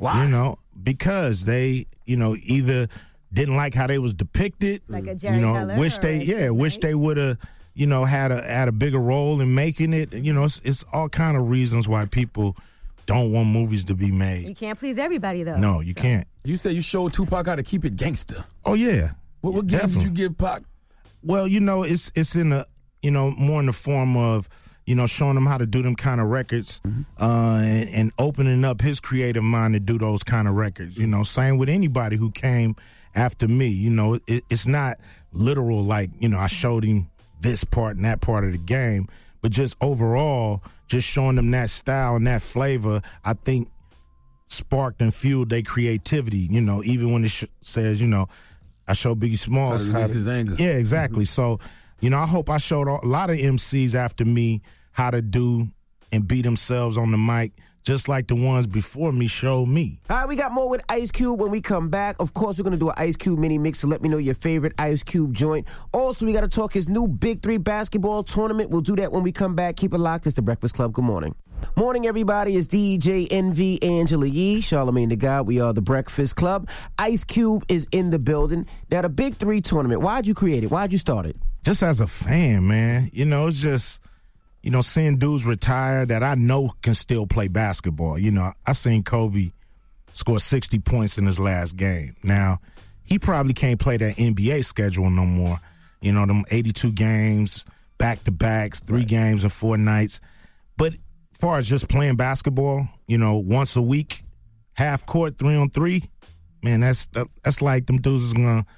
[SPEAKER 12] because they, either didn't like how they was depicted,
[SPEAKER 3] like a Jerry Heller,
[SPEAKER 12] wish they would have, had a bigger role in making it. It's all kind of reasons why people don't want movies to be made.
[SPEAKER 3] You can't please everybody, though.
[SPEAKER 12] No, you can't.
[SPEAKER 2] You said you showed Tupac how to keep it gangster.
[SPEAKER 12] Oh, yeah.
[SPEAKER 2] What games did you give Pac?
[SPEAKER 12] Well, it's in a, more in the form of, showing him how to do them kind of records, and opening up his creative mind to do those kind of records. Same with anybody who came after me. It's not literal like, I showed him this part and that part of the game, but just overall, just showing them that style and that flavor, I think sparked and fueled their creativity, even when it says, I showed Biggie Smalls
[SPEAKER 2] how to his anger.
[SPEAKER 12] Yeah, exactly. So, I hope I showed a lot of MCs after me how to do and be themselves on the mic, just like the ones before me showed me.
[SPEAKER 1] All right, we got more with Ice Cube when we come back. Of course, we're going to do an Ice Cube mini mix, so let me know your favorite Ice Cube joint. Also, we got to talk his new Big 3 basketball tournament. We'll do that when we come back. Keep it locked. It's The Breakfast Club. Good morning. Morning, everybody. It's DJ NV Angela Yee, Charlamagne the God. We are The Breakfast Club. Ice Cube is in the building. Now, the Big 3 tournament, why'd you create it? Why'd you start it?
[SPEAKER 12] Just as a fan, man. It's just, seeing dudes retire that I know can still play basketball. I seen Kobe score 60 points in his last game. Now, he probably can't play that NBA schedule no more. Them 82 games, back-to-backs, 3 games in 4 nights. But as far as just playing basketball, once a week, half court, 3-on-3, man, that's like them dudes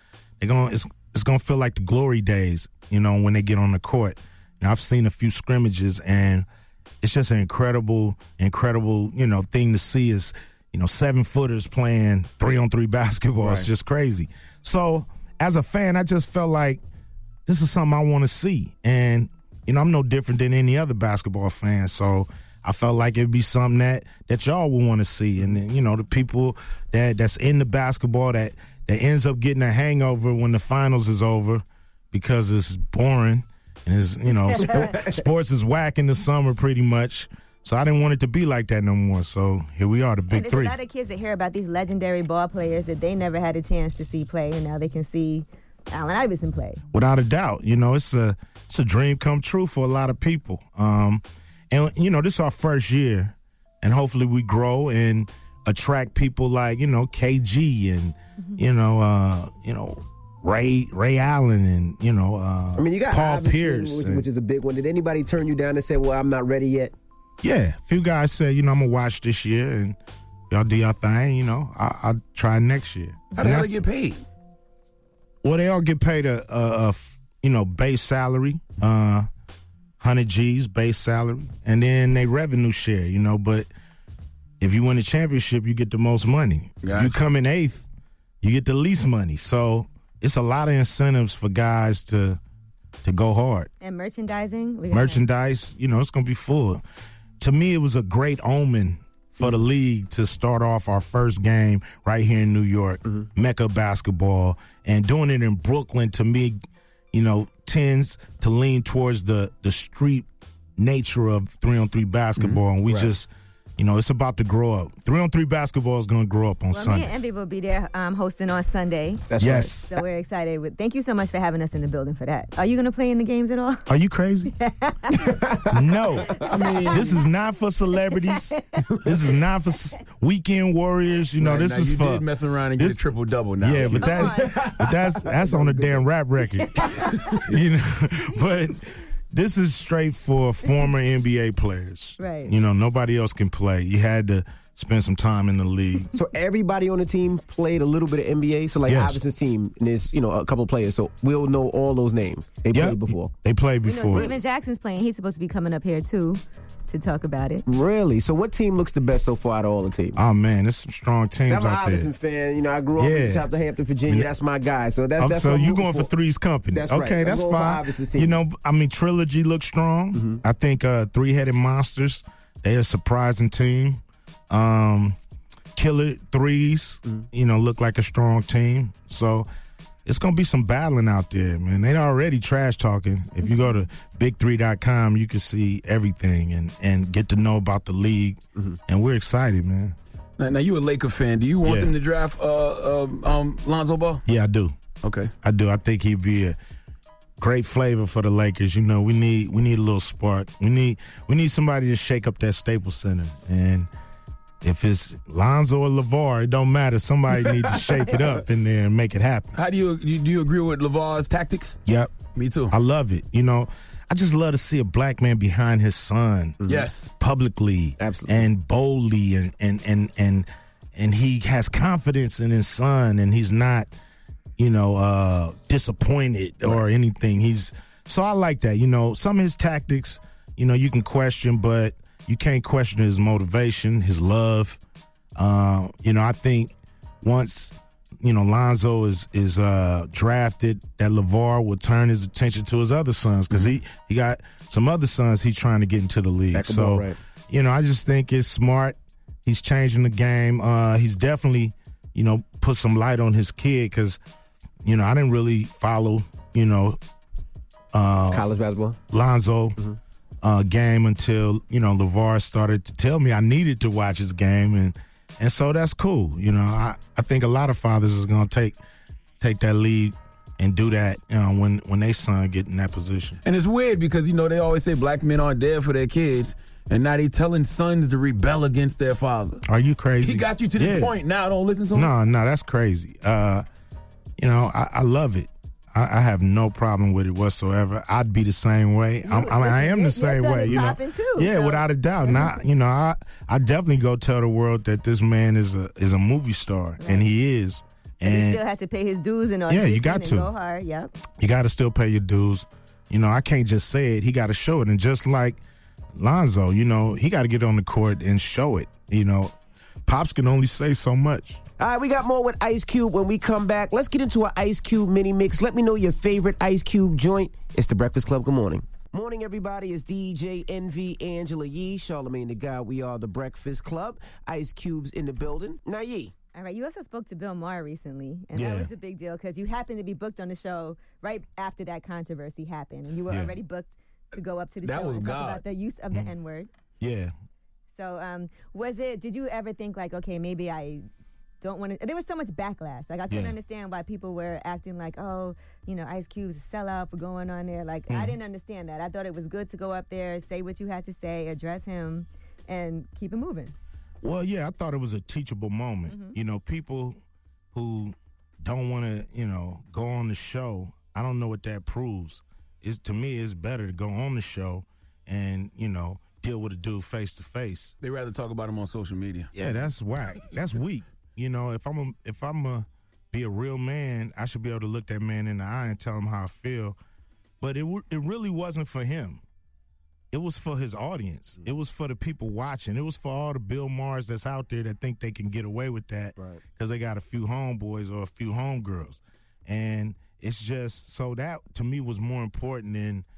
[SPEAKER 12] it's gonna feel like the glory days, when they get on the court. Now, I've seen a few scrimmages, and it's just an incredible, thing to see is, 7-footers playing 3-on-3 basketball. Right. It's just crazy. So, as a fan, I just felt like this is something I want to see. And, I'm no different than any other basketball fan. So, I felt like it'd be something that y'all would want to see. And, the people that's in the basketball that ends up getting a hangover when the finals is over because it's boring. And sports is whack in the summer pretty much. So I didn't want it to be like that no more. So here we are, the Big 3.
[SPEAKER 3] There's a lot of kids that hear about these legendary ball players that they never had a chance to see play, and now they can see Allen Iverson play.
[SPEAKER 12] Without a doubt. It's a dream come true for a lot of people. And this is our first year, and hopefully we grow and attract people like, KG and, Ray Allen and,
[SPEAKER 1] you got
[SPEAKER 12] Paul
[SPEAKER 1] Iverson,
[SPEAKER 12] Pierce.
[SPEAKER 1] Which is a big one. Did anybody turn you down and say, well, I'm not ready yet?
[SPEAKER 12] Yeah. A few guys said, I'm going to watch this year and y'all do your thing, I'll try next year.
[SPEAKER 2] How do they get paid?
[SPEAKER 12] Well, they all get paid a base salary, 100 G's base salary, and then they revenue share, but if you win a championship, you get the most money. Gotcha. You come in 8th, you get the least money. So it's a lot of incentives for guys to go hard.
[SPEAKER 3] And merchandising?
[SPEAKER 12] Merchandise, it's going to be full. To me, it was a great omen for the league to start off our first game right here in New York, Mecca basketball, and doing it in Brooklyn, to me, tends to lean towards the street nature of 3-on-3 basketball. And we just, you know, it's about to grow up. 3-on-3 basketball is going to grow up on Sunday.
[SPEAKER 3] Me and Envy will be there hosting on Sunday.
[SPEAKER 12] That's yes.
[SPEAKER 3] So we're excited. Thank you so much for having us in the building for that. Are you going to play in the games at all?
[SPEAKER 12] Are you crazy? No. I mean, this is not for celebrities. This is not for weekend warriors. You know, this is
[SPEAKER 2] you
[SPEAKER 12] for...
[SPEAKER 2] You did mess around and get a triple-double now.
[SPEAKER 12] Yeah, but that's on a damn rap record. You know, but... This is straight for former NBA players.
[SPEAKER 3] Right.
[SPEAKER 12] You know, nobody else can play. You had to spend some time in the league.
[SPEAKER 1] So everybody on the team played a little bit of NBA? So, like,
[SPEAKER 12] yes.
[SPEAKER 1] Iverson's team, and there's, you know, a couple of players. So we'll know all those names. They played before.
[SPEAKER 12] They played before.
[SPEAKER 3] You know, Steven Jackson's playing. He's supposed to be coming up here, too, to talk about it.
[SPEAKER 1] Really? So what team looks the best so far out of all the teams?
[SPEAKER 12] Oh, man, there's some strong teams out there.
[SPEAKER 1] I'm an Iverson fan. You know, I grew up in Southampton, Virginia. That's my guy. So that's
[SPEAKER 12] so
[SPEAKER 1] what
[SPEAKER 12] you going for Three's company.
[SPEAKER 1] That's
[SPEAKER 12] okay,
[SPEAKER 1] right.
[SPEAKER 12] that's fine.
[SPEAKER 1] You
[SPEAKER 12] know, I mean, Trilogy looks strong.
[SPEAKER 1] Mm-hmm.
[SPEAKER 12] I think Three-Headed Monsters, they're a surprising team. Killer Threes, you know, look like a strong team. So it's going to be some battling out there, man. They're already trash talking. If you go to big3.com, you can see everything and get to know about the league. Mm-hmm. And we're excited, man.
[SPEAKER 2] Now, you a Laker fan. Do you want them to draft Lonzo Ball?
[SPEAKER 12] Yeah, I do.
[SPEAKER 2] Okay.
[SPEAKER 12] I do. I think he'd be a great flavor for the Lakers. You know, we need a little spark. We need somebody to shake up that Staples Center. And if it's Lonzo or LeVar, it don't matter. Somebody needs to shake it up in there and make it happen.
[SPEAKER 2] How do you agree with LeVar's tactics?
[SPEAKER 12] Yep.
[SPEAKER 2] Me too.
[SPEAKER 12] I love it. You know, I just love to see a black man behind his son.
[SPEAKER 2] Yes.
[SPEAKER 12] Publicly.
[SPEAKER 1] Absolutely.
[SPEAKER 12] And boldly and he has confidence in his son and he's not, you know, disappointed or anything. So I like that. You know, some of his tactics, you know, you can question, but you can't question his motivation, his love. You know, I think once, you know, Lonzo is drafted, that LeVar will turn his attention to his other sons because he got some other sons he's trying to get into the league. So,
[SPEAKER 1] right.
[SPEAKER 12] You know, I just think it's smart. He's changing the game. He's definitely, you know, put some light on his kid because, you know, I didn't really follow, you know,
[SPEAKER 1] college basketball,
[SPEAKER 12] Lonzo. Game until, you know, LeVar started to tell me I needed to watch his game, and so that's cool. You know, I think a lot of fathers is going to take that lead and do that, you know, when they son get in that position.
[SPEAKER 2] And it's weird because, you know, they always say black men aren't there for their kids, and now they telling sons to rebel against their father.
[SPEAKER 12] Are you crazy?
[SPEAKER 2] He got you to this point. Now don't listen to him?
[SPEAKER 12] No, that's crazy. You know, I love it. I have no problem with it whatsoever. I'd be the same way. I am the same way, you know. Without a doubt. Not, you know, I definitely go tell the world that this man is a movie star, and he is.
[SPEAKER 3] And he still has to pay his dues and all.
[SPEAKER 12] Yeah, you got to
[SPEAKER 3] go hard. Yep.
[SPEAKER 12] You got to still pay your dues. You know, I can't just say it. He got to show it. And just like Lonzo, you know, he got to get on the court and show it. You know, Pops can only say so much.
[SPEAKER 1] All right, we got more with Ice Cube when we come back. Let's get into our Ice Cube mini mix. Let me know your favorite Ice Cube joint. It's The Breakfast Club. Good morning. Morning, everybody. It's DJ Envy, Angela Yee, Charlamagne the Guy. We are The Breakfast Club. Ice Cube's in the building. Now, Yee.
[SPEAKER 3] All right, you also spoke to Bill Maher recently, and that was a big deal because you happened to be booked on the show right after that controversy happened, and you were already booked to go up to the show and talk about the use of the N-word.
[SPEAKER 12] Yeah.
[SPEAKER 3] So, did you ever think like, okay, maybe I don't want to, there was so much backlash. Like, I couldn't understand why people were acting like, oh, you know, Ice Cube's a sellout for going on there. Like, I didn't understand that. I thought it was good to go up there, say what you had to say, address him, and keep it moving.
[SPEAKER 12] Well, yeah, I thought it was a teachable moment.
[SPEAKER 3] Mm-hmm.
[SPEAKER 12] You know, people who don't want to, you know, go on the show, I don't know what that proves. To me, it's better to go on the show and, you know, deal with a dude face to face.
[SPEAKER 2] They rather talk about him on social media.
[SPEAKER 12] Yeah, that's whack. That's weak. You know, if I'm a be a real man, I should be able to look that man in the eye and tell him how I feel. But it really wasn't for him. It was for his audience. It was for the people watching. It was for all the Bill Mahers that's out there that think they can get away with that because they got a few homeboys or a few homegirls. And it's just, so that to me was more important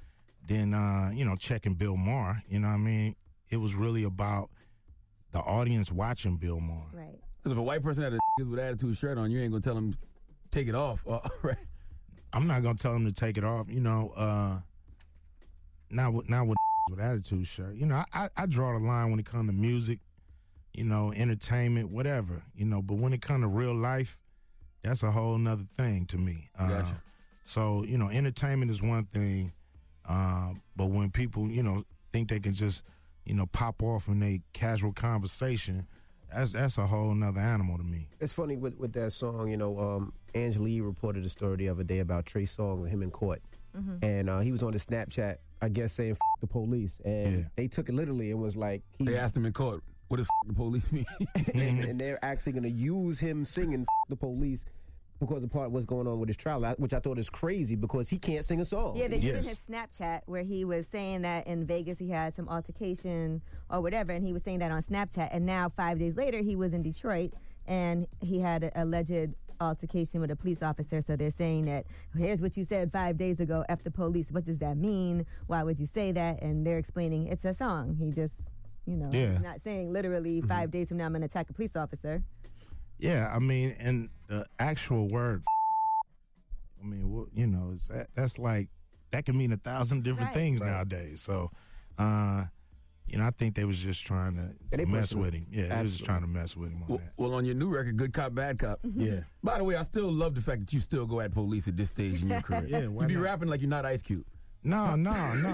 [SPEAKER 12] than you know, checking Bill Maher. You know what I mean? It was really about the audience watching Bill Maher.
[SPEAKER 3] Right.
[SPEAKER 2] Because if a white person had a with attitude shirt on, you ain't going to tell him take it off, right?
[SPEAKER 12] I'm not going to tell him to take it off. You know, not with attitude shirt. You know, I draw the line when it comes to music. entertainment, whatever, but when it comes to real life, that's a whole nother thing to me.
[SPEAKER 2] Gotcha.
[SPEAKER 12] So, entertainment is one thing, but when people, think they can just, pop off in a casual conversation, that's a whole nother animal to me.
[SPEAKER 1] It's funny with that song, Angela Yee reported a story the other day about Trey Songz and him in court.
[SPEAKER 3] Mm-hmm.
[SPEAKER 1] And he was on the Snapchat, I guess, saying F the police. And they took it literally and was like...
[SPEAKER 2] They asked him in court, what does F the police mean?
[SPEAKER 1] and they're actually going to use him singing F the police because of part of what's going on with his trial, which I thought is crazy because he can't sing a song.
[SPEAKER 3] Yeah, they used his Snapchat where he was saying that in Vegas he had some altercation or whatever, and he was saying that on Snapchat. And now 5 days later he was in Detroit and he had an alleged altercation with a police officer. So they're saying that, here's what you said 5 days ago, F the police. What does that mean? Why would you say that? And they're explaining it's a song. He just, he's not saying literally 5 days from now I'm going to attack a police officer.
[SPEAKER 12] Yeah, I mean, and the actual word, that's like, that can mean 1,000 different things nowadays. So, I think they was just trying to mess with him. Yeah, they was just trying to mess with him on that.
[SPEAKER 2] Well, on your new record, Good Cop, Bad Cop.
[SPEAKER 12] Yeah.
[SPEAKER 2] By the way, I still love the fact that you still go at police at this stage in your career.
[SPEAKER 12] Yeah,
[SPEAKER 2] you be rapping like you're not Ice Cube.
[SPEAKER 12] No. I'm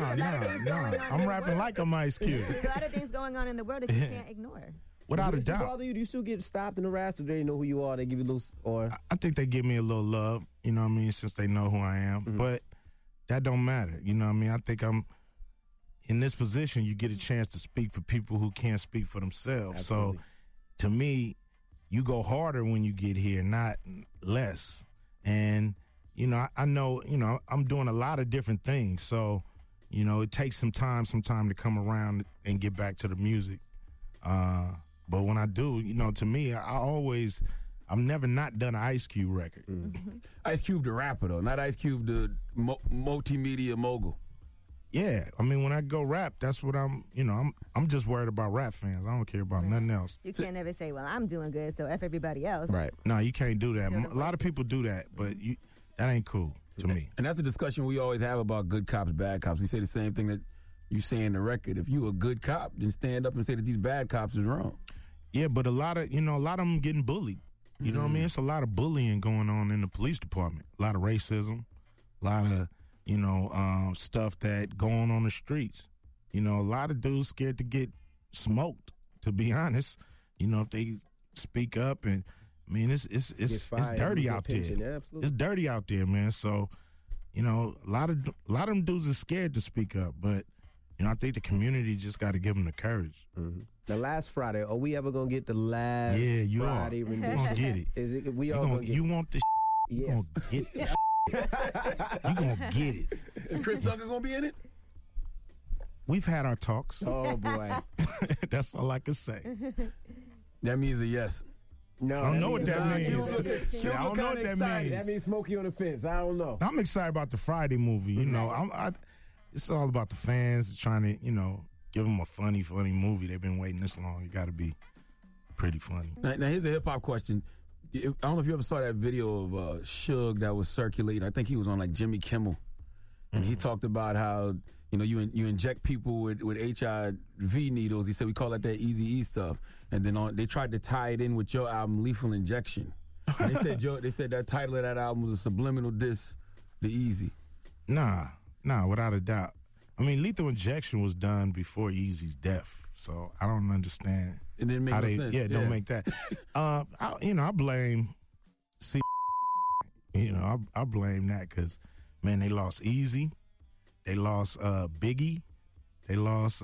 [SPEAKER 12] rapping like I'm Ice Cube.
[SPEAKER 3] There's a lot of things going on in the world that you can't ignore.
[SPEAKER 12] Without a
[SPEAKER 1] Does it
[SPEAKER 12] doubt.
[SPEAKER 1] bother you? Do you still get stopped and harassed, or do they know who you are? They give you a little, or
[SPEAKER 12] I think they give me a little love, since they know who I am.
[SPEAKER 1] Mm-hmm.
[SPEAKER 12] But that don't matter, I think I'm in this position. You get a chance to speak for people who can't speak for themselves.
[SPEAKER 1] Absolutely.
[SPEAKER 12] So, to me, you go harder when you get here, not less. And I know, I'm doing a lot of different things. So, it takes some time to come around and get back to the music. But when I do, to me, I've never not done an Ice Cube record.
[SPEAKER 2] Mm-hmm. Ice Cube the rapper, though, not Ice Cube the multimedia mogul.
[SPEAKER 12] Yeah, I mean, when I go rap, that's what I'm just worried about rap fans. I don't care about nothing else.
[SPEAKER 3] You can't ever say, well, I'm doing good, so F everybody else.
[SPEAKER 12] Right. No, you can't do that. A lot of people do that, but that ain't cool to me.
[SPEAKER 2] And that's the discussion we always have about good cops, bad cops. We say the same thing that you say in the record. If you a good cop, then stand up and say that these bad cops is wrong.
[SPEAKER 12] Yeah, but a lot of them getting bullied. You know what I mean? It's a lot of bullying going on in the police department. A lot of racism, a lot of, stuff that going on the streets. A lot of dudes scared to get smoked, to be honest. If they speak up and, I mean, it's dirty out there.
[SPEAKER 1] Yeah,
[SPEAKER 12] it's dirty out there, man. So, a lot of them dudes are scared to speak up, but I think the community just got to give them the courage.
[SPEAKER 1] Mm-hmm. The last Friday, are we ever going to get the last Friday rendition?
[SPEAKER 12] You going to get it.
[SPEAKER 1] Is it? We all going to get it.
[SPEAKER 12] You want this
[SPEAKER 1] yes.
[SPEAKER 12] You going to get it. You going to get it.
[SPEAKER 2] Is Chris Tucker going to be in it?
[SPEAKER 12] We've had our talks.
[SPEAKER 1] Oh, boy.
[SPEAKER 12] That's all I can say.
[SPEAKER 2] That means a yes.
[SPEAKER 1] No,
[SPEAKER 12] I don't know what that means.
[SPEAKER 1] I don't know what that means. That means Smokey on the fence. I don't know.
[SPEAKER 12] I'm excited about the Friday movie. It's all about the fans trying to, give them a funny movie. They've been waiting this long. It got to be pretty funny.
[SPEAKER 2] Now here's a hip hop question. I don't know if you ever saw that video of Suge that was circulating. I think he was on like Jimmy Kimmel, and he talked about how you inject people with HIV needles. He said we call that Eazy-E stuff, and then they tried to tie it in with your album Lethal Injection. And they said that title of that album was a subliminal diss to Eazy.
[SPEAKER 12] Nah, without a doubt. I mean, Lethal Injection was done before Eazy's death, so I don't understand.
[SPEAKER 2] It didn't make sense.
[SPEAKER 12] Yeah, don't make that. I blame I blame that because, man, they lost Eazy, they lost Biggie, they lost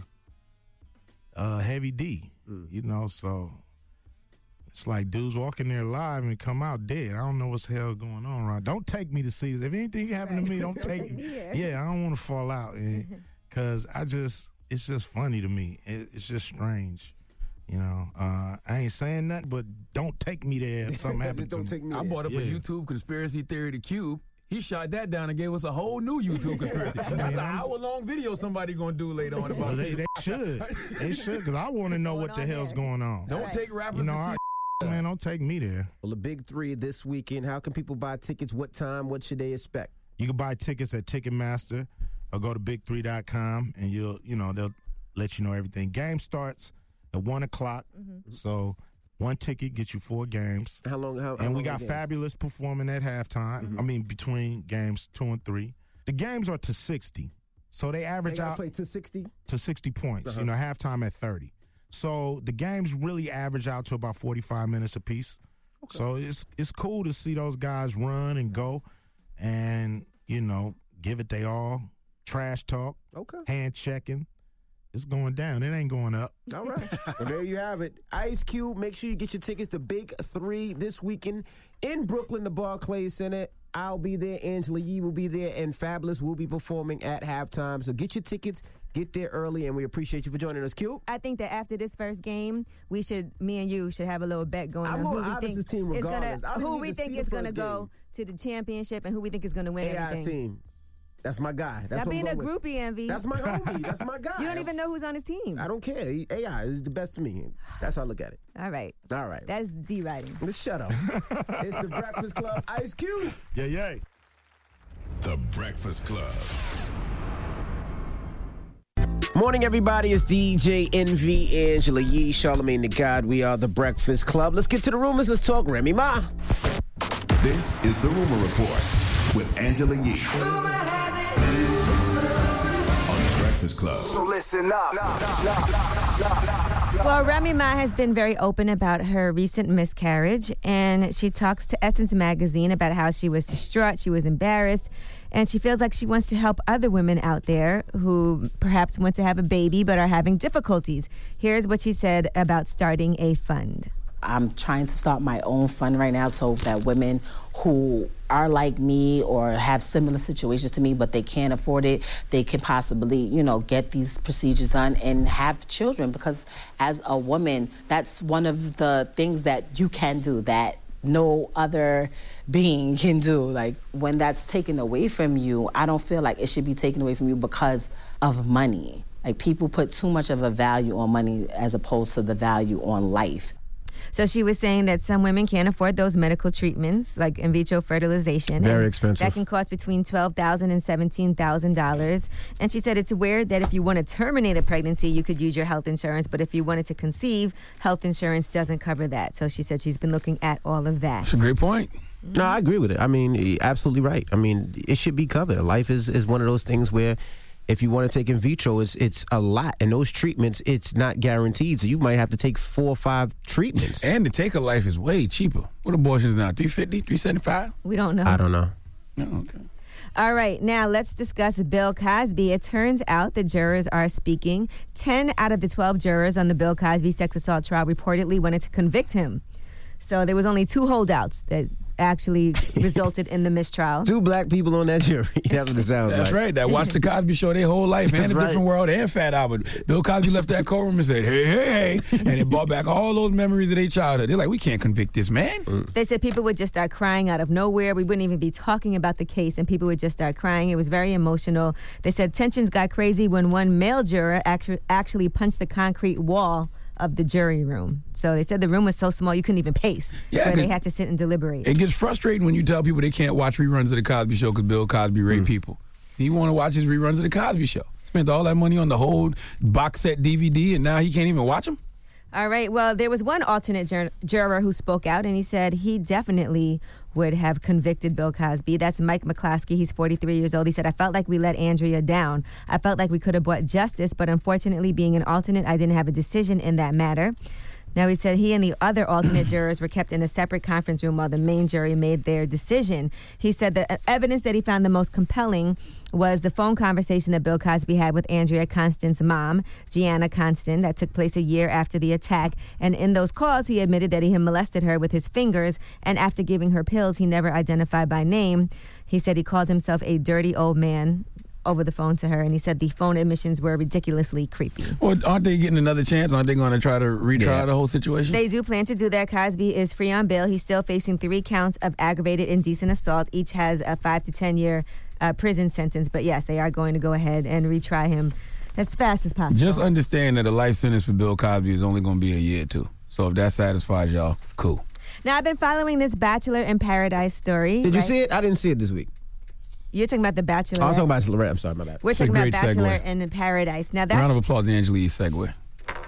[SPEAKER 12] Heavy D. So it's like dudes walking there alive and come out dead. I don't know what's the hell going on, right? Don't take me to see this. If anything happened to me, don't take me. Yeah, I don't want to fall out because it's just funny to me. It's just strange. I ain't saying nothing, but don't take me there if something happens to me.
[SPEAKER 2] I brought up a YouTube conspiracy theory to Cube. He shot that down and gave us a whole new YouTube conspiracy. That's an hour-long video somebody going to do later on about
[SPEAKER 12] this. They should. They should, because I want to know what the hell's going on.
[SPEAKER 2] Don't take rappers to see.
[SPEAKER 12] Man, don't take me there.
[SPEAKER 1] Well, the big three this weekend, how can people buy tickets? What time? What should they expect?
[SPEAKER 12] You can buy tickets at Ticketmaster or go to big3.com and they'll let you know everything. Game starts at 1 o'clock. So 1 ticket gets you 4 games.
[SPEAKER 1] How long?
[SPEAKER 12] And we got Fabulous performing at halftime. I mean, between games 2 and 3. The games are to 60. So they average out
[SPEAKER 1] play to 60?
[SPEAKER 12] To 60 points. Halftime at 30. So the games really average out to about 45 minutes apiece. Okay. So it's cool to see those guys run and go and, give it they all. Trash talk.
[SPEAKER 1] Okay.
[SPEAKER 12] Hand checking. It's going down. It ain't going up.
[SPEAKER 1] All right. Well, there you have it. Ice Cube, make sure you get your tickets to Big 3 this weekend in Brooklyn, the Barclays Center. I'll be there. Angela Yee will be there. And Fabulous will be performing at halftime. So get your tickets. Get there early, and we appreciate you for joining us, Cube.
[SPEAKER 3] I think that after this first game, me and you should have a little bet going on who we think is going to go to the championship and who we think is going to win
[SPEAKER 1] AI's
[SPEAKER 3] everything.
[SPEAKER 1] team. That's my guy. That's
[SPEAKER 3] Stop being a groupie, Envy.
[SPEAKER 1] That's my homie. That's my guy.
[SPEAKER 3] You don't even know who's on his team.
[SPEAKER 1] I don't care. AI is the best to me. That's how I look at it.
[SPEAKER 3] All right. That's D writing.
[SPEAKER 1] Just shut up. It's the Breakfast Club. Ice Cube.
[SPEAKER 12] Yay.
[SPEAKER 4] The Breakfast Club.
[SPEAKER 1] Morning, everybody. It's DJ NV, Angela Yee, Charlamagne the God. We are the Breakfast Club. Let's get to the rumors. Let's talk Remy Ma.
[SPEAKER 4] This is the Rumor Report with Angela Yee. On the Breakfast Club.
[SPEAKER 5] So listen up.
[SPEAKER 3] Well, Remy Ma has been very open about her recent miscarriage, and she talks to Essence Magazine about how she was distraught, she was embarrassed, and she feels like she wants to help other women out there who perhaps want to have a baby but are having difficulties. Here's what she said about starting a fund.
[SPEAKER 13] I'm trying to start my own fund right now so that women who are like me or have similar situations to me but they can't afford it, they can possibly, get these procedures done and have children, because as a woman, that's one of the things that you can do that no other being can do. Like, when that's taken away from you, I don't feel like it should be taken away from you because of money. Like, people put too much of a value on money as opposed to the value on life.
[SPEAKER 3] So she was saying that some women can't afford those medical treatments, like in vitro fertilization.
[SPEAKER 1] Very expensive.
[SPEAKER 3] That can cost between $12,000 and $17,000. And she said it's weird that if you want to terminate a pregnancy, you could use your health insurance, but if you wanted to conceive, health insurance doesn't cover that. So she said she's been looking at all of that.
[SPEAKER 2] That's a great point.
[SPEAKER 1] No, I agree with it. I mean, you're absolutely right. I mean, it should be covered. Life is one of those things where if you want to take in vitro, it's a lot. And those treatments, it's not guaranteed. So you might have to take 4 or 5 treatments.
[SPEAKER 2] And to take a life is way cheaper. What abortions now? $350, $375?
[SPEAKER 3] We don't know.
[SPEAKER 1] I don't know.
[SPEAKER 2] Oh, okay.
[SPEAKER 3] All right, now let's discuss Bill Cosby. It turns out the jurors are speaking. 10 out of the 12 jurors on the Bill Cosby sex assault trial reportedly wanted to convict him. So there was only 2 holdouts that actually resulted in the mistrial.
[SPEAKER 1] 2 black people on that jury. That's what it sounds like.
[SPEAKER 2] That's right. That watched the Cosby Show their whole life. And A Different World and Fat Albert. Bill Cosby left that courtroom and said, hey. And it brought back all those memories of their childhood. They're like, we can't convict this man.
[SPEAKER 3] They said people would just start crying out of nowhere. We wouldn't even be talking about the case, and people would just start crying. It was very emotional. They said tensions got crazy when one male juror actually punched the concrete wall of the jury room. So they said the room was so small you couldn't even pace, where they had to sit and deliberate.
[SPEAKER 2] It gets frustrating when you tell people they can't watch reruns of the Cosby Show because Bill Cosby raped people. You want to watch his reruns of the Cosby Show. Spent all that money on the whole box set DVD, and now he can't even watch them?
[SPEAKER 3] All right, well, there was one alternate juror who spoke out, and he said he definitely would have convicted Bill Cosby. That's Mike McCloskey. He's 43 years old. He said, I felt like we let Andrea down. I felt like we could have brought justice, but unfortunately, being an alternate, I didn't have a decision in that matter. Now, he said he and the other alternate jurors were kept in a separate conference room while the main jury made their decision. He said the evidence that he found the most compelling was the phone conversation that Bill Cosby had with Andrea Constand's mom, Gianna Constand, that took place a year after the attack. And in those calls, he admitted that he had molested her with his fingers, and after giving her pills he never identified by name. He said he called himself a dirty old man over the phone to her, and he said the phone admissions were ridiculously creepy.
[SPEAKER 2] Well, aren't they getting another chance? Aren't they going to try to retry the whole situation?
[SPEAKER 3] They do plan to do that. Cosby is free on bail. He's still facing 3 counts of aggravated indecent assault. Each has a 5 to 10 year prison sentence. But yes, they are going to go ahead and retry him as fast as possible.
[SPEAKER 2] Just understand that a life sentence for Bill Cosby is only going to be a year or 2. So if that satisfies y'all, cool.
[SPEAKER 3] Now, I've been following this Bachelor in Paradise story.
[SPEAKER 1] Did you see it? I didn't see it this week.
[SPEAKER 3] You're talking about The Bachelor.
[SPEAKER 1] I was talking about Bachelorette. I'm sorry, my bad.
[SPEAKER 3] We're talking about Bachelor in Paradise. Now, that's
[SPEAKER 2] round of applause to Angela Yee's segue.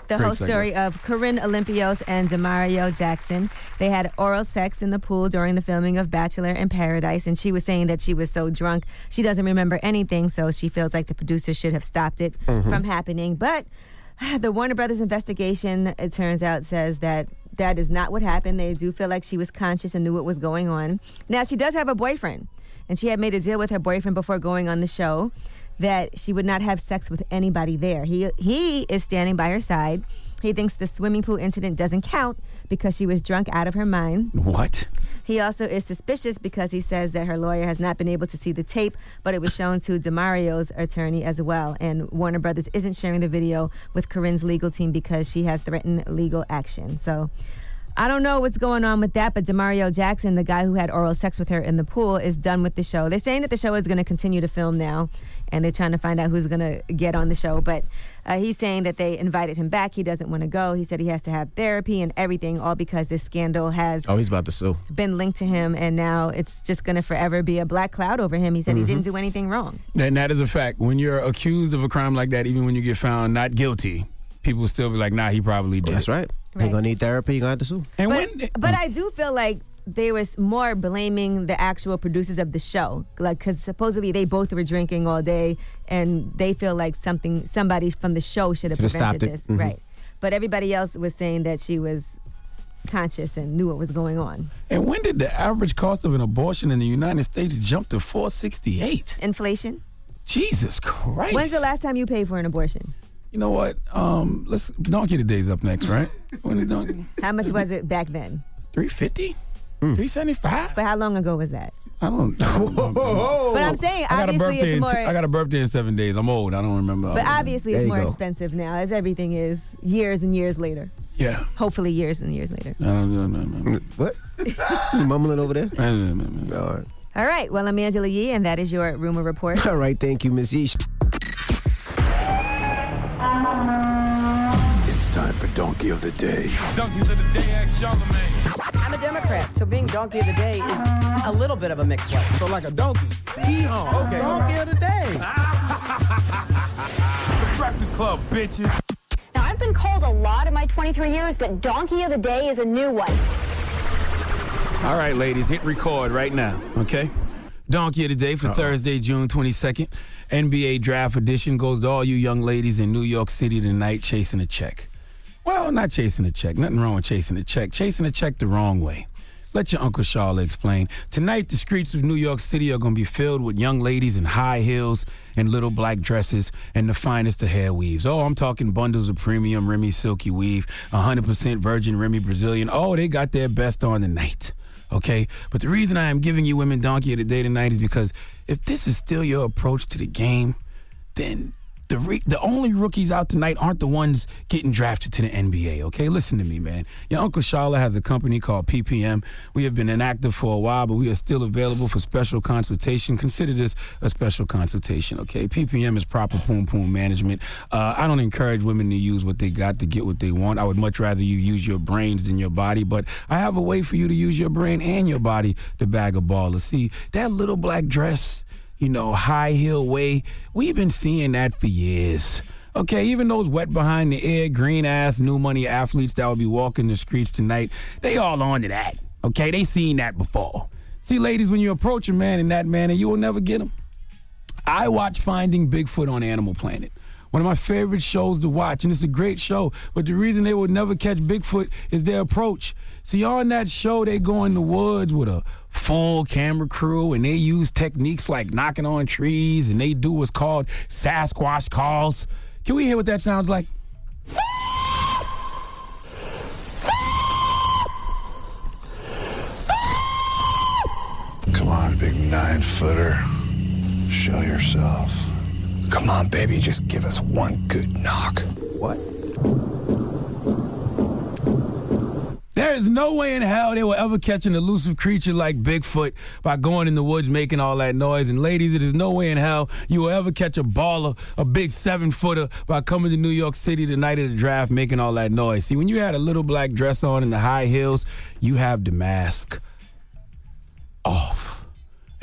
[SPEAKER 3] The whole story of Corinne Olympios and Demario Jackson. They had oral sex in the pool during the filming of Bachelor in Paradise, and she was saying that she was so drunk she doesn't remember anything, so she feels like the producer should have stopped it from happening. But the Warner Brothers investigation, it turns out, says that that is not what happened. They do feel like she was conscious and knew what was going on. Now, she does have a boyfriend, and she had made a deal with her boyfriend before going on the show that she would not have sex with anybody there. He is standing by her side. He thinks the swimming pool incident doesn't count because she was drunk out of her mind.
[SPEAKER 2] What?
[SPEAKER 3] He also is suspicious because he says that her lawyer has not been able to see the tape, but it was shown to Demario's attorney as well. And Warner Brothers isn't sharing the video with Corinne's legal team because she has threatened legal action. So I don't know what's going on with that, but Demario Jackson, the guy who had oral sex with her in the pool, is done with the show. They're saying that the show is going to continue to film now, and they're trying to find out who's going to get on the show. But he's saying that they invited him back. He doesn't want to go. He said he has to have therapy and everything, all because this scandal has
[SPEAKER 1] he's about to sue.
[SPEAKER 3] Been linked to him, and now it's just going to forever be a black cloud over him. He said he didn't do anything wrong.
[SPEAKER 2] And that is a fact. When you're accused of a crime like that, even when you get found not guilty, people will still be like, nah, he probably did.
[SPEAKER 1] That's right. You're going to need therapy. You're going to have to sue.
[SPEAKER 2] And
[SPEAKER 3] but I do feel like they was more blaming the actual producers of the show, like, because supposedly they both were drinking all day, and they feel like somebody from the show should have prevented this, right? But everybody else was saying that she was conscious and knew what was going on.
[SPEAKER 2] And when did the average cost of an abortion in the United States jump to $468?
[SPEAKER 3] Inflation.
[SPEAKER 2] Jesus Christ!
[SPEAKER 3] When's the last time you paid for an abortion?
[SPEAKER 2] You know what? Donkey Today's up next, right? When is Donkey?
[SPEAKER 3] How much was it back then?
[SPEAKER 2] $350? $375?
[SPEAKER 3] But how long ago was that?
[SPEAKER 2] I don't know.
[SPEAKER 3] But I'm saying, obviously, it's more.
[SPEAKER 2] I got a birthday in 7 days. I'm old. I don't remember.
[SPEAKER 3] But obviously, it's more expensive now, as everything is years and years later.
[SPEAKER 2] Yeah.
[SPEAKER 3] Hopefully, years and years later.
[SPEAKER 1] No. What? You mumbling over there? All right.
[SPEAKER 3] All right. Well, I'm Angela Yee, and that is your Rumor Report.
[SPEAKER 1] All right. Thank you, Ms. Yee.
[SPEAKER 4] Time for Donkey of the Day.
[SPEAKER 14] Donkeys of the Day, ask Charlamagne.
[SPEAKER 15] I'm a Democrat, so being Donkey of the Day is a little bit of a mixed one.
[SPEAKER 14] So like a donkey. Yeehaw. Okay.
[SPEAKER 15] Donkey of the Day.
[SPEAKER 14] The Breakfast Club, bitches.
[SPEAKER 16] Now, I've been called a lot in my 23 years, but Donkey of the Day is a new one.
[SPEAKER 2] All right, ladies, hit record right now, okay? Donkey of the Day for Thursday, June 22nd. NBA Draft Edition goes to all you young ladies in New York City tonight chasing a check. Well, not chasing a check. Nothing wrong with chasing a check. Chasing a check the wrong way. Let your Uncle Charlotte explain. Tonight, the streets of New York City are going to be filled with young ladies in high heels and little black dresses and the finest of hair weaves. Oh, I'm talking bundles of premium Remy silky weave, 100% virgin Remy Brazilian. Oh, they got their best on tonight. Okay? But the reason I am giving you Women Donkey of the Day tonight is because if this is still your approach to the game, then the only rookies out tonight aren't the ones getting drafted to the NBA, okay? Listen to me, man. Your Uncle Charlotte has a company called PPM. We have been inactive for a while, but we are still available for special consultation. Consider this a special consultation, okay? PPM is proper poom-poom management. I don't encourage women to use what they got to get what they want. I would much rather you use your brains than your body, but I have a way for you to use your brain and your body to bag a baller. See, that little black dress, high heel way, we've been seeing that for years. Okay, even those wet behind the ear, green ass, new money athletes that will be walking the streets tonight, they all on to that. Okay, they seen that before. See, ladies, when you approach a man in that manner, you will never get him. I watch Finding Bigfoot on Animal Planet. One of my favorite shows to watch, and it's a great show. But the reason they would never catch Bigfoot is their approach. See, on that show, they go in the woods with a full camera crew, and they use techniques like knocking on trees, and they do what's called Sasquatch calls. Can we hear what that sounds like?
[SPEAKER 17] Come on, big 9-footer. Show yourself. Come on, baby, just give us one good knock.
[SPEAKER 1] What?
[SPEAKER 2] There is no way in hell they will ever catch an elusive creature like Bigfoot by going in the woods making all that noise. And ladies, there is no way in hell you will ever catch a baller, a big 7-footer, by coming to New York City the night of the draft making all that noise. See, when you had a little black dress on and the high heels, you have the mask off. And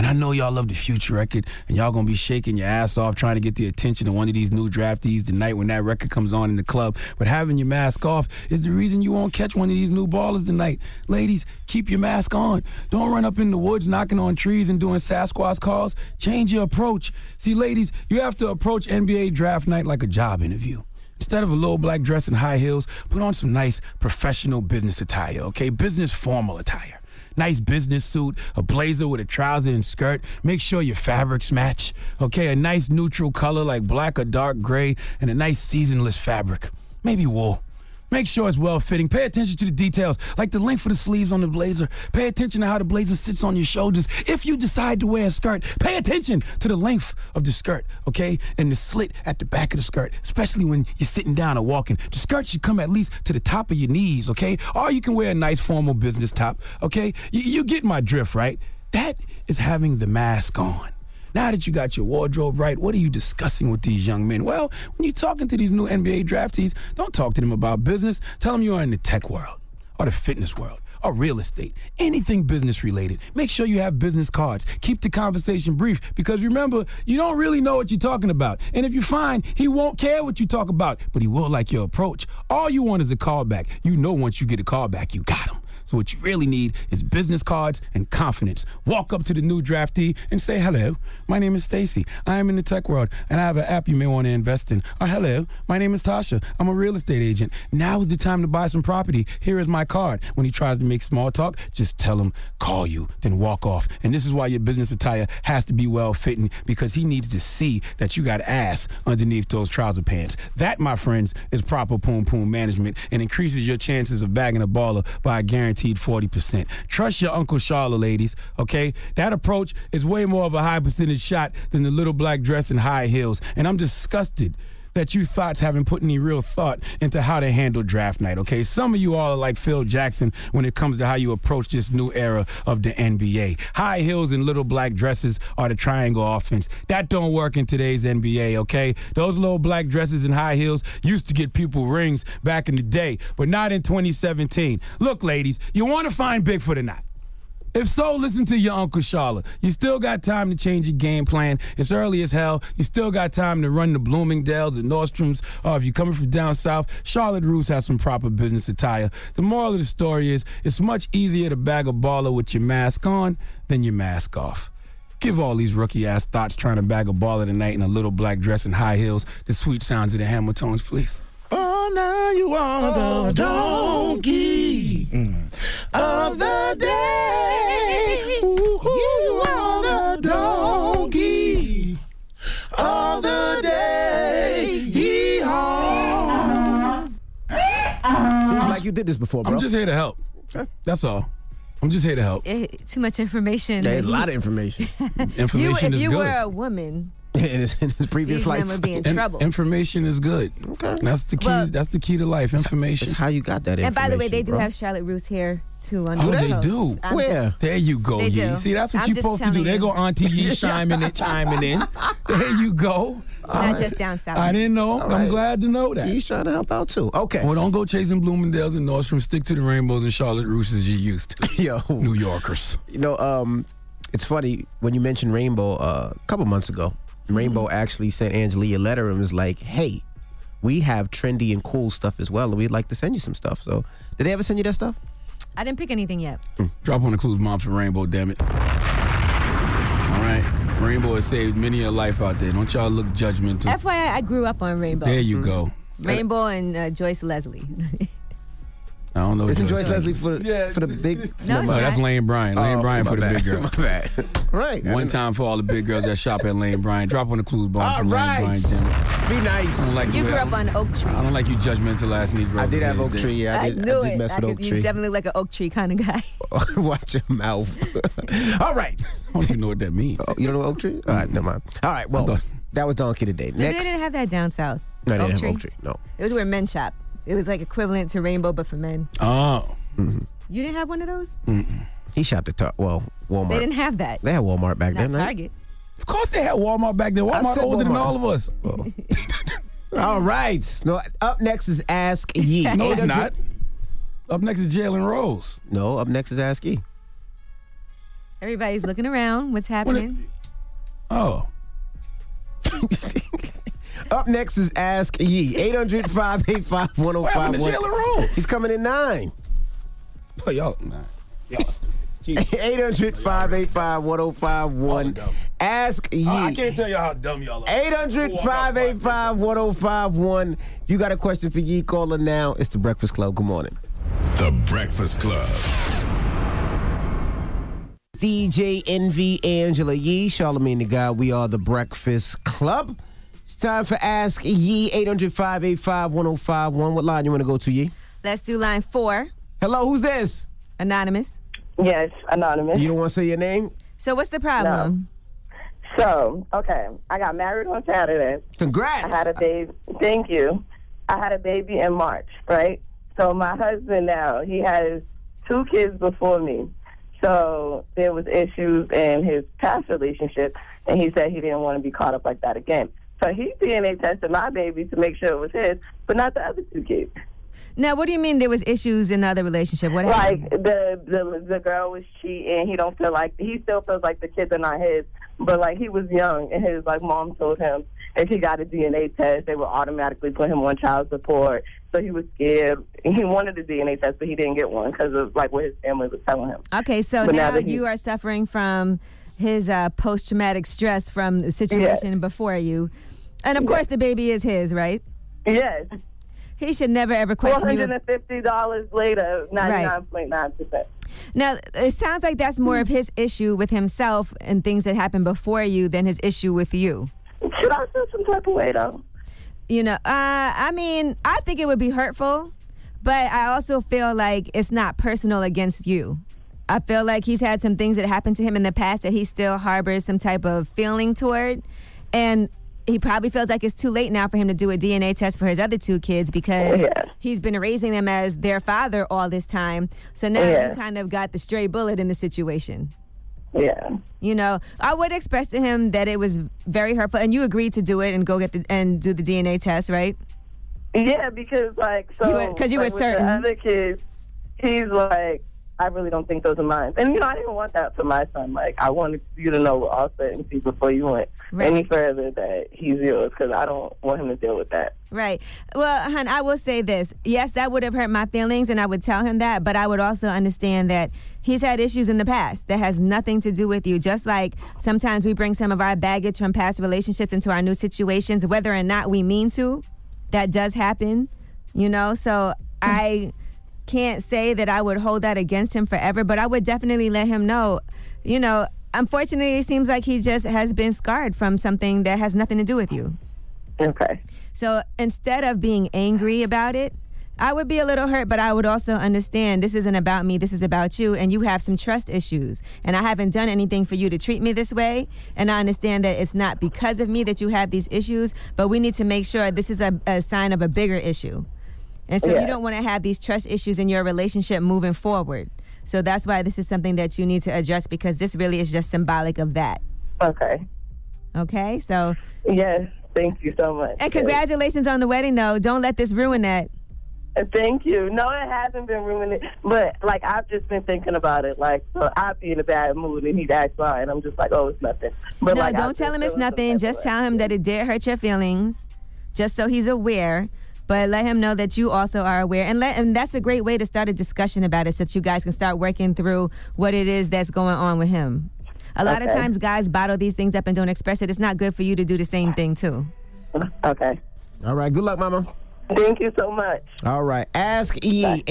[SPEAKER 2] I know y'all love the Future record, and y'all gonna be shaking your ass off trying to get the attention of one of these new draftees tonight when that record comes on in the club. But having your mask off is the reason you won't catch one of these new ballers tonight. Ladies, keep your mask on. Don't run up in the woods knocking on trees and doing Sasquatch calls. Change your approach. See, ladies, you have to approach NBA draft night like a job interview. Instead of a little black dress and high heels, put on some nice professional business attire, okay? Business formal attire. Nice business suit, a blazer with a trouser and skirt. Make sure your fabrics match, okay? A nice neutral color like black or dark gray, and a nice seasonless fabric. Maybe wool. Make sure it's well-fitting. Pay attention to the details, like the length of the sleeves on the blazer. Pay attention to how the blazer sits on your shoulders. If you decide to wear a skirt, pay attention to the length of the skirt, okay? And the slit at the back of the skirt, especially when you're sitting down or walking. The skirt should come at least to the top of your knees, okay? Or you can wear a nice formal business top, okay? You get my drift, right? That is having the mask on. Now that you got your wardrobe right, what are you discussing with these young men? Well, when you're talking to these new NBA draftees, don't talk to them about business. Tell them you're in the tech world or the fitness world or real estate, anything business related. Make sure you have business cards. Keep the conversation brief because remember, you don't really know what you're talking about. And if you find he won't care what you talk about, but he will like your approach. All you want is a callback. You know once you get a callback, you got him. So what you really need is business cards and confidence. Walk up to the new draftee and say, hello, my name is Stacy. I am in the tech world, and I have an app you may want to invest in. Or hello, my name is Tasha. I'm a real estate agent. Now is the time to buy some property. Here is my card. When he tries to make small talk, just tell him, call you, then walk off. And this is why your business attire has to be well-fitting, because he needs to see that you got ass underneath those trouser pants. That, my friends, is proper poom-poom management and increases your chances of bagging a baller by a guarantee 40%. Trust your Uncle Charlotte, ladies, okay? That approach is way more of a high percentage shot than the little black dress and high heels. And I'm disgusted that you thoughts haven't put any real thought into how to handle draft night, okay? Some of you all are like Phil Jackson when it comes to how you approach this new era of the NBA. High heels and little black dresses are the triangle offense. That don't work in today's NBA, okay? Those little black dresses and high heels used to get people rings back in the day, but not in 2017. Look, ladies, you want to find Bigfoot or not? If so, listen to your Uncle Charlotte. You still got time to change your game plan. It's early as hell. You still got time to run the Bloomingdale's and Nordstroms. Or if you're coming from down south, Charlotte Russe has some proper business attire. The moral of the story is it's much easier to bag a baller with your mask on than your mask off. Give all these rookie-ass thoughts trying to bag a baller tonight in a little black dress and high heels the sweet sounds of the Hamiltones, please.
[SPEAKER 5] Oh, now you are the donkey of the day. You are the donkey of the day. Yeehaw.
[SPEAKER 1] Seems like you did this before, bro.
[SPEAKER 2] I'm just here to help. That's all. I'm just here to help.
[SPEAKER 3] Too much information.
[SPEAKER 1] Yeah, a lot of information.
[SPEAKER 2] Information is
[SPEAKER 3] If you
[SPEAKER 2] good.
[SPEAKER 3] were a woman,
[SPEAKER 1] in his previous life,
[SPEAKER 3] would be in trouble.
[SPEAKER 2] Information is good. Okay, that's the key.
[SPEAKER 3] Well,
[SPEAKER 2] that's the key to life. Information.
[SPEAKER 1] That's how you got that information.
[SPEAKER 3] And by the way, they do
[SPEAKER 1] bro.
[SPEAKER 3] have Charlotte Russe here too. On
[SPEAKER 2] Oh,
[SPEAKER 3] the
[SPEAKER 2] they
[SPEAKER 3] coast.
[SPEAKER 2] do.
[SPEAKER 1] Where?
[SPEAKER 2] There you go,
[SPEAKER 3] They
[SPEAKER 2] Yee.
[SPEAKER 3] do.
[SPEAKER 2] See, that's what
[SPEAKER 3] I'm
[SPEAKER 2] you're
[SPEAKER 3] just
[SPEAKER 2] supposed to do.
[SPEAKER 3] telling
[SPEAKER 2] There
[SPEAKER 3] you.
[SPEAKER 2] go Auntie Yee chiming in. There you go.
[SPEAKER 3] It's not just down south.
[SPEAKER 2] I didn't know.
[SPEAKER 1] All
[SPEAKER 2] I'm
[SPEAKER 1] right.
[SPEAKER 2] glad to know that.
[SPEAKER 1] He's trying to help out too. Okay.
[SPEAKER 2] Well, don't go chasing Bloomingdale's and Nordstrom. Stick to the rainbows and Charlotte Russe as you used to.
[SPEAKER 1] Yo.
[SPEAKER 2] New Yorkers.
[SPEAKER 1] You know, it's funny when you mentioned Rainbow a couple months ago. Rainbow actually sent Angela a letter and was like, hey, we have trendy and cool stuff as well, and we'd like to send you some stuff. So, did they ever send you that stuff?
[SPEAKER 3] I didn't pick anything yet.
[SPEAKER 2] Drop on the clues, mom, for Rainbow, damn it. All right. Rainbow has saved many a life out there. Don't y'all look judgmental.
[SPEAKER 3] FYI, I grew up on Rainbow.
[SPEAKER 2] There you go.
[SPEAKER 3] Rainbow and Joyce Leslie.
[SPEAKER 2] I don't know.
[SPEAKER 1] Isn't Joyce Leslie for the big?
[SPEAKER 3] No, it's not.
[SPEAKER 2] That's Lane Bryant. Lane Bryant
[SPEAKER 1] my
[SPEAKER 2] for the
[SPEAKER 1] bad.
[SPEAKER 2] big girl.
[SPEAKER 1] My bad. Right.
[SPEAKER 2] One time for all the big girls that shop at Lane Bryant. Drop on the clues, bomb
[SPEAKER 1] All
[SPEAKER 2] from
[SPEAKER 1] right.
[SPEAKER 2] Lane Bryant. Damn it.
[SPEAKER 1] Be nice.
[SPEAKER 2] I don't like
[SPEAKER 3] You
[SPEAKER 2] the
[SPEAKER 3] grew
[SPEAKER 2] way-
[SPEAKER 3] up on Oak Tree.
[SPEAKER 2] I don't like you judgmental ass Negroes.
[SPEAKER 1] I did have
[SPEAKER 2] Yeah,
[SPEAKER 1] Oak
[SPEAKER 2] yeah.
[SPEAKER 1] Tree. Yeah, I did
[SPEAKER 3] it.
[SPEAKER 1] mess with Oak
[SPEAKER 3] You
[SPEAKER 1] Tree.
[SPEAKER 3] definitely look like an Oak Tree kind of guy.
[SPEAKER 1] Watch your mouth. All right.
[SPEAKER 2] I don't even know what that means.
[SPEAKER 1] Oh, you don't know Oak Tree? All right, never mind. All right, well, that was Donkey today.
[SPEAKER 3] They
[SPEAKER 1] Next.
[SPEAKER 3] didn't have that down south.
[SPEAKER 1] No, they didn't have Oak Tree. No.
[SPEAKER 3] It was where men shop. It was like equivalent to Rainbow, but for men.
[SPEAKER 2] Oh.
[SPEAKER 1] Mm-hmm.
[SPEAKER 3] You didn't have one of those?
[SPEAKER 1] He shopped at Walmart.
[SPEAKER 3] They didn't have that.
[SPEAKER 1] They had Walmart back
[SPEAKER 3] Not
[SPEAKER 1] then, right?
[SPEAKER 3] Target.
[SPEAKER 2] Of course they had Walmart back then.
[SPEAKER 1] I
[SPEAKER 2] Walmart
[SPEAKER 1] said
[SPEAKER 2] older than
[SPEAKER 1] Walmart.
[SPEAKER 2] all of us.
[SPEAKER 1] All right. No, up next is Ask Yee.
[SPEAKER 2] No, it's not. Up next is Jalen Rose.
[SPEAKER 1] No, up next is Ask Yee.
[SPEAKER 3] Everybody's looking around. What's happening?
[SPEAKER 2] Oh.
[SPEAKER 1] Up next is Ask Yee. 800-585-1051.
[SPEAKER 2] What happened to Jalen Rose?
[SPEAKER 1] He's coming in 9.
[SPEAKER 2] Oh, y'all. Nah. Y'all.
[SPEAKER 1] 800-585-1051. Ask Yee.
[SPEAKER 2] I can't tell y'all how dumb y'all are.
[SPEAKER 1] 800-585-1051. You got a question for Yee? Call her now. It's The Breakfast Club. Good morning.
[SPEAKER 4] The Breakfast Club.
[SPEAKER 1] DJ NV, Angela Yee, Charlamagne the God. We are The Breakfast Club. It's time for Ask Yee. 800-585-1051. What line you want to go to, Yee?
[SPEAKER 3] Let's do line 4.
[SPEAKER 1] Hello, who's this?
[SPEAKER 3] Anonymous.
[SPEAKER 18] Yes, anonymous.
[SPEAKER 1] You don't want to say your name?
[SPEAKER 3] So what's the problem?
[SPEAKER 18] No. So, okay, I got married on Saturday.
[SPEAKER 1] Congrats.
[SPEAKER 18] I had a baby. Thank you. I had a baby in March, right? So my husband now, he has 2 kids before me. So there was issues in his past relationship, and he said he didn't want to be caught up like that again. So he DNA tested my baby to make sure it was his, but not the other 2 kids.
[SPEAKER 3] Now, what do you mean there was issues in the other relationship? What happened?
[SPEAKER 18] Like the girl was cheating. He don't feel like he still feels like the kids are not his, but like he was young, and his like mom told him if he got a DNA test, they would automatically put him on child support. So he was scared. He wanted a DNA test, but he didn't get one because of like what his family was telling him.
[SPEAKER 3] Okay, so
[SPEAKER 18] but
[SPEAKER 3] now you are suffering from his post-traumatic stress from the situation before you, and of course the baby is his, right?
[SPEAKER 18] Yes.
[SPEAKER 3] He should never ever question you.
[SPEAKER 18] $450 later, 99.9%.
[SPEAKER 3] Now, it sounds like that's more of his issue with himself and things that happened before you than his issue with you.
[SPEAKER 18] Should I feel some type of way, though?
[SPEAKER 3] You know, I mean, I think it would be hurtful, but I also feel like it's not personal against you. I feel like he's had some things that happened to him in the past that he still harbors some type of feeling toward, and he probably feels like it's too late now for him to do a DNA test for his other 2 kids because he's been raising them as their father all this time. So now you kind of got the stray bullet in the situation.
[SPEAKER 18] Yeah.
[SPEAKER 3] You know, I would express to him that it was very hurtful, and you agreed to do it and go get and do the DNA test, right?
[SPEAKER 18] Yeah, because like
[SPEAKER 3] because you were certain.
[SPEAKER 18] The other kids, he's like, I really don't think those are mine. And, you know, I didn't want that for my son. Like, I wanted you to know with all certainty before you went any further that he's yours because I don't want him to deal with that.
[SPEAKER 3] Right. Well, hon, I will say this. Yes, that would have hurt my feelings, and I would tell him that, but I would also understand that he's had issues in the past that has nothing to do with you. Just like sometimes we bring some of our baggage from past relationships into our new situations, whether or not we mean to. That does happen, you know? So I can't say that I would hold that against him forever, but I would definitely let him know, you know, unfortunately, it seems like he just has been scarred from something that has nothing to do with you.
[SPEAKER 18] Okay.
[SPEAKER 3] So instead of being angry about it, I would be a little hurt, but I would also understand this isn't about me, this is about you, and you have some trust issues. And I haven't done anything for you to treat me this way, and I understand that it's not because of me that you have these issues, but we need to make sure this is a sign of a bigger issue. And so you don't want to have these trust issues in your relationship moving forward. So that's why this is something that you need to address because this really is just symbolic of that.
[SPEAKER 18] Okay.
[SPEAKER 3] Okay, so.
[SPEAKER 18] Yes, thank you so much.
[SPEAKER 3] And congratulations on the wedding, though. Don't let this ruin that.
[SPEAKER 18] Thank you. No, it hasn't been ruining it. But, like, I've just been thinking about it. Like, so I'd be in a bad mood and he'd act fine. And I'm just like, oh, it's nothing. But
[SPEAKER 3] no,
[SPEAKER 18] like,
[SPEAKER 3] don't tell him it's nothing. Just tell him that it did hurt your feelings, just so he's aware. But let him know that you also are aware. And that's a great way to start a discussion about it so that you guys can start working through what it is that's going on with him. A lot of times guys bottle these things up and don't express it. It's not good for you to do the same thing, too.
[SPEAKER 18] Okay.
[SPEAKER 1] All right. Good luck, Mama.
[SPEAKER 18] Thank you so much.
[SPEAKER 1] All right. Ask Yee.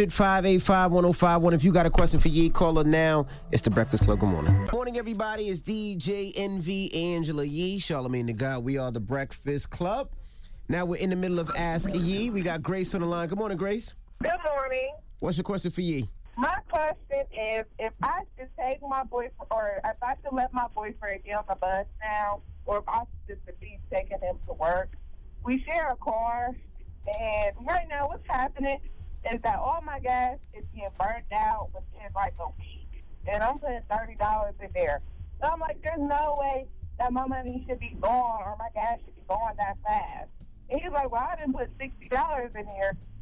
[SPEAKER 1] 800-585-1051. If you got a question for Yee, call her now. It's The Breakfast Club. Good morning. Morning, everybody. It's DJ NV, Angela Yee, Charlamagne the God. We are The Breakfast Club. Now we're in the middle of Ask Yee. We got Grace on the line. Good morning, Grace.
[SPEAKER 19] Good morning.
[SPEAKER 1] What's your question for Yee?
[SPEAKER 19] My question is if I should take my boyfriend, or if I should let my boyfriend get on the bus now, or if I should just be taking him to work. We share a car, and right now what's happening is that all my gas is being burnt out within like a week, and I'm putting $30 in there. So I'm like, there's no way that my money should be gone or my gas should be going that fast. And he's like, well, I didn't put $60 in here.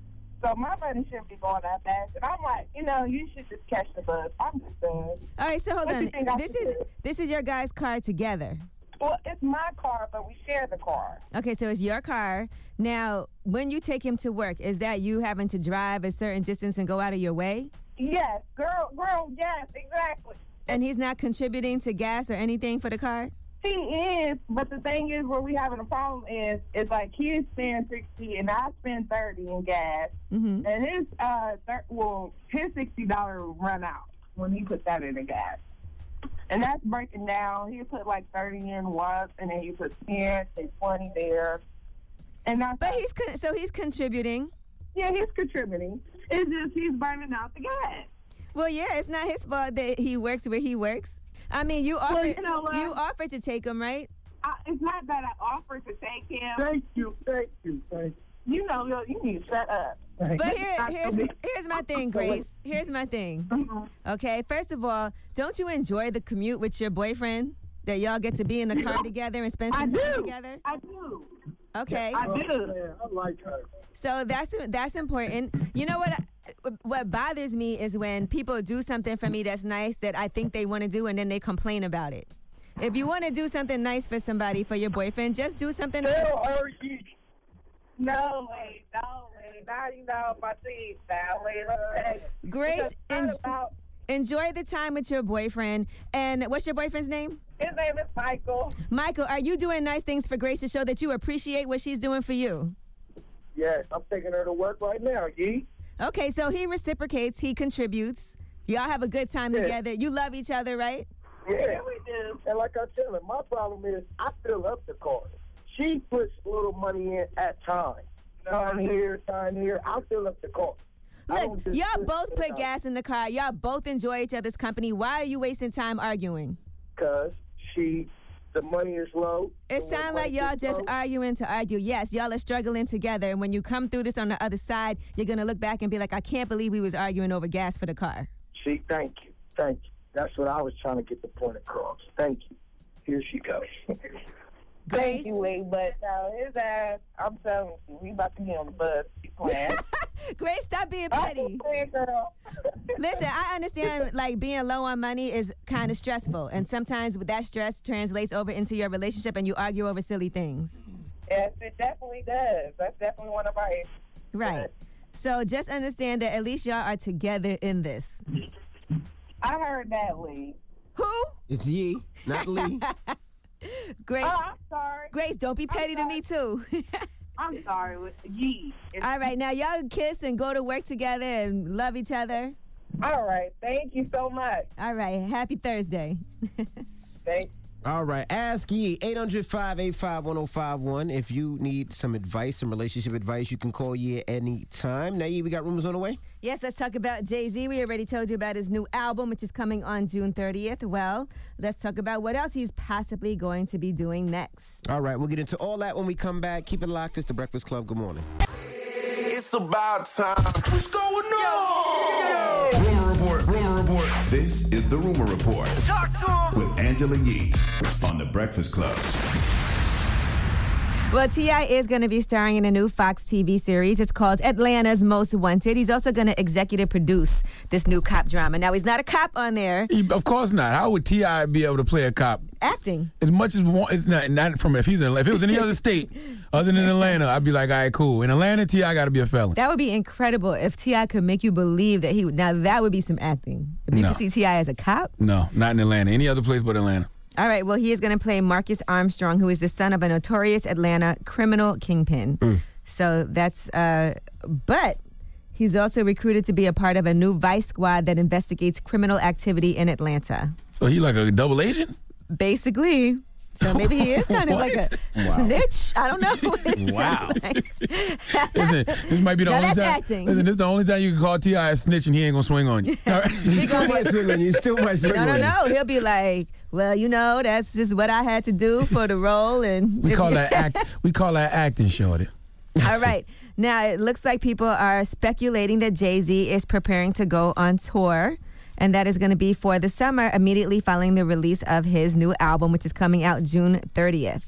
[SPEAKER 19] So my money shouldn't be going that fast. And I'm like, you should just catch the bus. I'm just saying.
[SPEAKER 3] All right, so hold
[SPEAKER 19] What
[SPEAKER 3] on.
[SPEAKER 19] you think I should do?
[SPEAKER 3] This is your guys' car together.
[SPEAKER 19] Well, it's my car, but we share the car.
[SPEAKER 3] Okay, so it's your car. Now, when you take him to work, is that you having to drive a certain distance and go out of your way?
[SPEAKER 19] Yes, girl, yes, exactly.
[SPEAKER 3] And he's not contributing to gas or anything for the car?
[SPEAKER 19] He is, but the thing is, where we having a problem is like he spends 60 and I spend 30 in gas, and his his $60 run out when he put that in the gas, and that's breaking down. He put like 30 in once, and then he put 10 and 20 there, and that's.
[SPEAKER 3] But he's contributing.
[SPEAKER 19] Yeah, he's contributing. It's just he's burning out the gas.
[SPEAKER 3] Well, yeah, it's not his fault that he works where he works. I mean, you offered
[SPEAKER 19] you
[SPEAKER 3] offered to take him, right?
[SPEAKER 19] It's not that I offered to take him.
[SPEAKER 8] Thank you.
[SPEAKER 19] You need to shut up.
[SPEAKER 3] But here's my thing, Grace. Here's my thing. Okay, first of all, don't you enjoy the commute with your boyfriend? That y'all get to be in the car together and spend some time together?
[SPEAKER 19] I do.
[SPEAKER 3] Okay.
[SPEAKER 19] I do.
[SPEAKER 8] I like her.
[SPEAKER 3] So that's important. You know what bothers me is when people do something for me that's nice that I think they want to do and then they complain about it. If you want to do something nice for somebody, for your boyfriend, just do something nice.
[SPEAKER 19] No way. Now you know my thing.
[SPEAKER 3] Grace, enjoy the time with your boyfriend. And what's your boyfriend's name?
[SPEAKER 19] His name is Michael.
[SPEAKER 3] Michael, are you doing nice things for Grace to show that you appreciate what she's doing for you?
[SPEAKER 8] Yes, I'm taking her to work right now, Yee.
[SPEAKER 3] Okay, so he reciprocates, he contributes. Y'all have a good time together. You love each other, right?
[SPEAKER 8] Yeah, we do. And like I tell him, my problem is I fill up the car. She puts little money in at times. Time here. I'll fill up the car.
[SPEAKER 3] Look, y'all both put gas in the car. Y'all both enjoy each other's company. Why are you wasting time arguing?
[SPEAKER 8] Because the money is low.
[SPEAKER 3] It sounds like y'all just arguing to argue. Yes, y'all are struggling together. And when you come through this on the other side, you're going to look back and be like, I can't believe we was arguing over gas for the car.
[SPEAKER 8] See, thank you. That's what I was trying to get the point across. Thank you. Here she goes.
[SPEAKER 19] Thank you, Wade, but his ass, I'm telling you, we about to get on the bus.
[SPEAKER 3] Grace, stop being petty. Listen, I understand like being low on money is kind of stressful, and sometimes that stress translates over into your relationship and you argue over silly things.
[SPEAKER 19] Yes, it definitely does. That's definitely one of our issues.
[SPEAKER 3] Right. So just understand that at least y'all are together in this.
[SPEAKER 19] I heard that, Lee.
[SPEAKER 3] Who?
[SPEAKER 1] It's Yee, not Lee.
[SPEAKER 3] Grace.
[SPEAKER 19] Oh, I'm sorry.
[SPEAKER 3] Grace, don't be petty to me too.
[SPEAKER 19] I'm sorry, with Yee.
[SPEAKER 3] All right, now y'all kiss and go to work together and love each other.
[SPEAKER 19] All right, thank you so much.
[SPEAKER 3] All right, happy Thursday.
[SPEAKER 19] Thanks.
[SPEAKER 1] All right, ask Yee, 800-585-1051. If you need some advice, some relationship advice, you can call Yee any time. Now, Yee, we got rumors on the way?
[SPEAKER 3] Yes, let's talk about Jay-Z. We already told you about his new album, which is coming on June 30th. Well, let's talk about what else he's possibly going to be doing next.
[SPEAKER 1] All right, we'll get into all that when we come back. Keep it locked. It's The Breakfast Club. Good morning.
[SPEAKER 4] It's about time. What's going on? Rumor Report. This is The Rumor Report.
[SPEAKER 14] Talk to him.
[SPEAKER 4] With Angela Yee on The Breakfast Club.
[SPEAKER 3] Well, T.I. is going to be starring in a new Fox TV series. It's called Atlanta's Most Wanted. He's also going to executive produce this new cop drama. Now, he's not a cop on there.
[SPEAKER 2] Of course not. How would T.I. be able to play a cop?
[SPEAKER 3] Acting.
[SPEAKER 2] As much as it's not from if it was any other state other than Atlanta, I'd be like, all right, cool. In Atlanta, T.I. got to be a felon.
[SPEAKER 3] That would be incredible if T.I. could make you believe that he would. Now, that would be some acting. If you could see T.I. as a cop?
[SPEAKER 2] No, not in Atlanta. Any other place but Atlanta.
[SPEAKER 3] All right, well, he is going to play Marcus Armstrong, who is the son of a notorious Atlanta criminal kingpin. So that's, but he's also recruited to be a part of a new Vice squad that investigates criminal activity in Atlanta.
[SPEAKER 2] So he like a double agent?
[SPEAKER 3] Basically. So maybe he is kind of like a snitch. I don't know.
[SPEAKER 2] Wow. Listen, this might be the only time.
[SPEAKER 3] Acting.
[SPEAKER 2] Listen, this is the only time you can call T.I. a snitch and he ain't going to swing on you. All right.
[SPEAKER 1] He still might swing on you.
[SPEAKER 3] No. He'll be like, well, that's just what I had to do for the role. And
[SPEAKER 2] we call that acting, shorty.
[SPEAKER 3] All right. Now, it looks like people are speculating that Jay-Z is preparing to go on tour. And that is going to be for the summer, immediately following the release of his new album, which is coming out June 30th.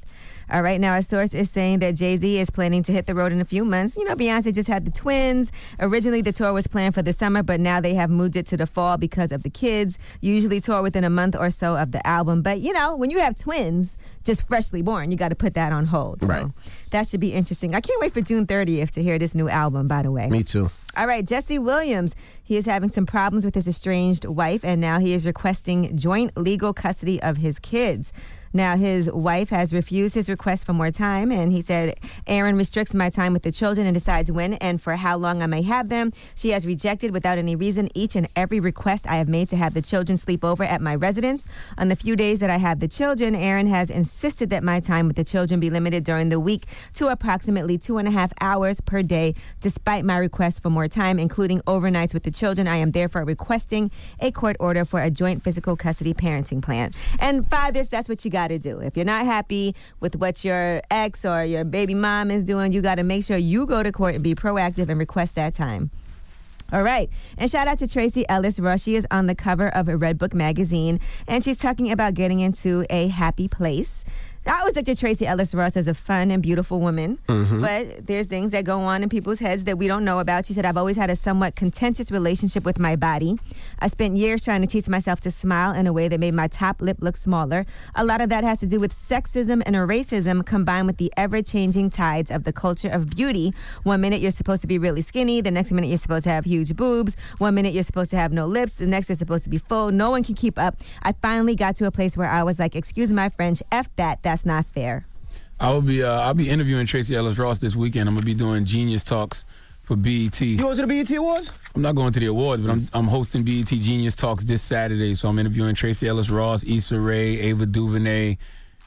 [SPEAKER 3] All right, now a source is saying that Jay-Z is planning to hit the road in a few months. You know, Beyonce just had the twins. Originally, the tour was planned for the summer, but now they have moved it to the fall because of the kids. You usually tour within a month or so of the album. But, you know, when you have twins just freshly born, you got to put that on hold. So
[SPEAKER 1] right.
[SPEAKER 3] That should be interesting. I can't wait for June 30th to hear this new album, by the way.
[SPEAKER 1] Me too.
[SPEAKER 3] All right, Jesse Williams. He is having some problems with his estranged wife, and now he is requesting joint legal custody of his kids. Now, his wife has refused his request for more time, and he said, Aaron restricts my time with the children and decides when and for how long I may have them. She has rejected without any reason each and every request I have made to have the children sleep over at my residence. On the few days that I have the children, Aaron has insisted that my time with the children be limited during the week to approximately 2.5 hours per day, despite my request for more time, including overnights with the children. I am therefore requesting a court order for a joint physical custody parenting plan. And fathers, that's what you got to do. If you're not happy with what your ex or your baby mom is doing, you got to make sure you go to court and be proactive and request that time. All right. And shout out to Tracy Ellis Ross. She is on the cover of a Red Book magazine, and she's talking about getting into a happy place. I always looked at Tracy Ellis Ross as a fun and beautiful woman, but there's things that go on in people's heads that we don't know about. She said, I've always had a somewhat contentious relationship with my body. I spent years trying to teach myself to smile in a way that made my top lip look smaller. A lot of that has to do with sexism and racism combined with the ever-changing tides of the culture of beauty. 1 minute you're supposed to be really skinny. The next minute you're supposed to have huge boobs. 1 minute you're supposed to have no lips. The next is supposed to be full. No one can keep up. I finally got to a place where I was like, excuse my French, F that. That's not fair.
[SPEAKER 2] I'll be interviewing Tracy Ellis Ross this weekend. I'm gonna be doing Genius Talks for BET.
[SPEAKER 1] You going to the BET Awards?
[SPEAKER 2] I'm not going to the awards, but I'm hosting BET Genius Talks this Saturday. So I'm interviewing Tracy Ellis Ross, Issa Rae, Ava DuVernay,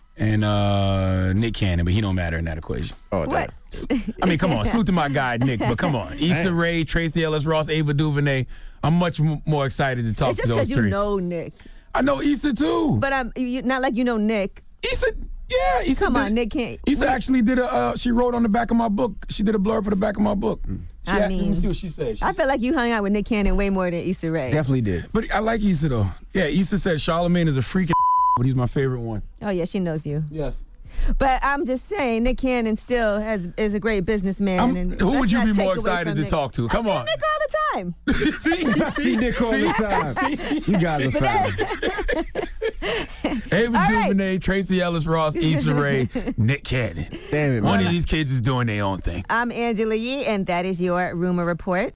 [SPEAKER 2] and Nick Cannon, but he don't matter in that equation.
[SPEAKER 1] Oh,
[SPEAKER 3] what?
[SPEAKER 2] I mean, come on, salute to my guy Nick, but come on, Issa Rae, Tracy Ellis Ross, Ava DuVernay. I'm much more excited to talk
[SPEAKER 3] It's
[SPEAKER 2] to
[SPEAKER 3] just
[SPEAKER 2] those
[SPEAKER 3] because
[SPEAKER 2] three.
[SPEAKER 3] you know Nick.
[SPEAKER 2] I know Issa too.
[SPEAKER 3] But not like you know Nick.
[SPEAKER 2] Issa, yeah, Issa.
[SPEAKER 3] Come on, Nick can't.
[SPEAKER 2] Issa actually did she wrote on the back of my book. She did a blurb for the back of my book.
[SPEAKER 3] I mean,
[SPEAKER 2] let me see what she said.
[SPEAKER 3] I feel like you hung out with Nick Cannon way more than Issa Rae.
[SPEAKER 1] Definitely did.
[SPEAKER 2] But I like Issa though. Yeah, Issa said Charlamagne is a freaking but he's my favorite one.
[SPEAKER 3] Oh yeah, she knows you.
[SPEAKER 2] Yes.
[SPEAKER 3] But I'm just saying, Nick Cannon still is a great businessman. And
[SPEAKER 2] who would you
[SPEAKER 3] let's
[SPEAKER 2] be
[SPEAKER 3] not
[SPEAKER 2] more
[SPEAKER 3] take away
[SPEAKER 2] excited
[SPEAKER 3] from
[SPEAKER 2] to
[SPEAKER 3] Nick.
[SPEAKER 2] talk to? Come
[SPEAKER 3] I
[SPEAKER 2] on.
[SPEAKER 3] see Nick all the time.
[SPEAKER 1] See Nick all the time. You guys are fine.
[SPEAKER 2] Ava DuVernay, Tracy Ellis Ross, Issa Rae, Nick Cannon.
[SPEAKER 1] Damn it,
[SPEAKER 2] One
[SPEAKER 1] man.
[SPEAKER 2] of these kids is doing their own thing.
[SPEAKER 3] I'm Angela Yee, and that is your Rumor Report.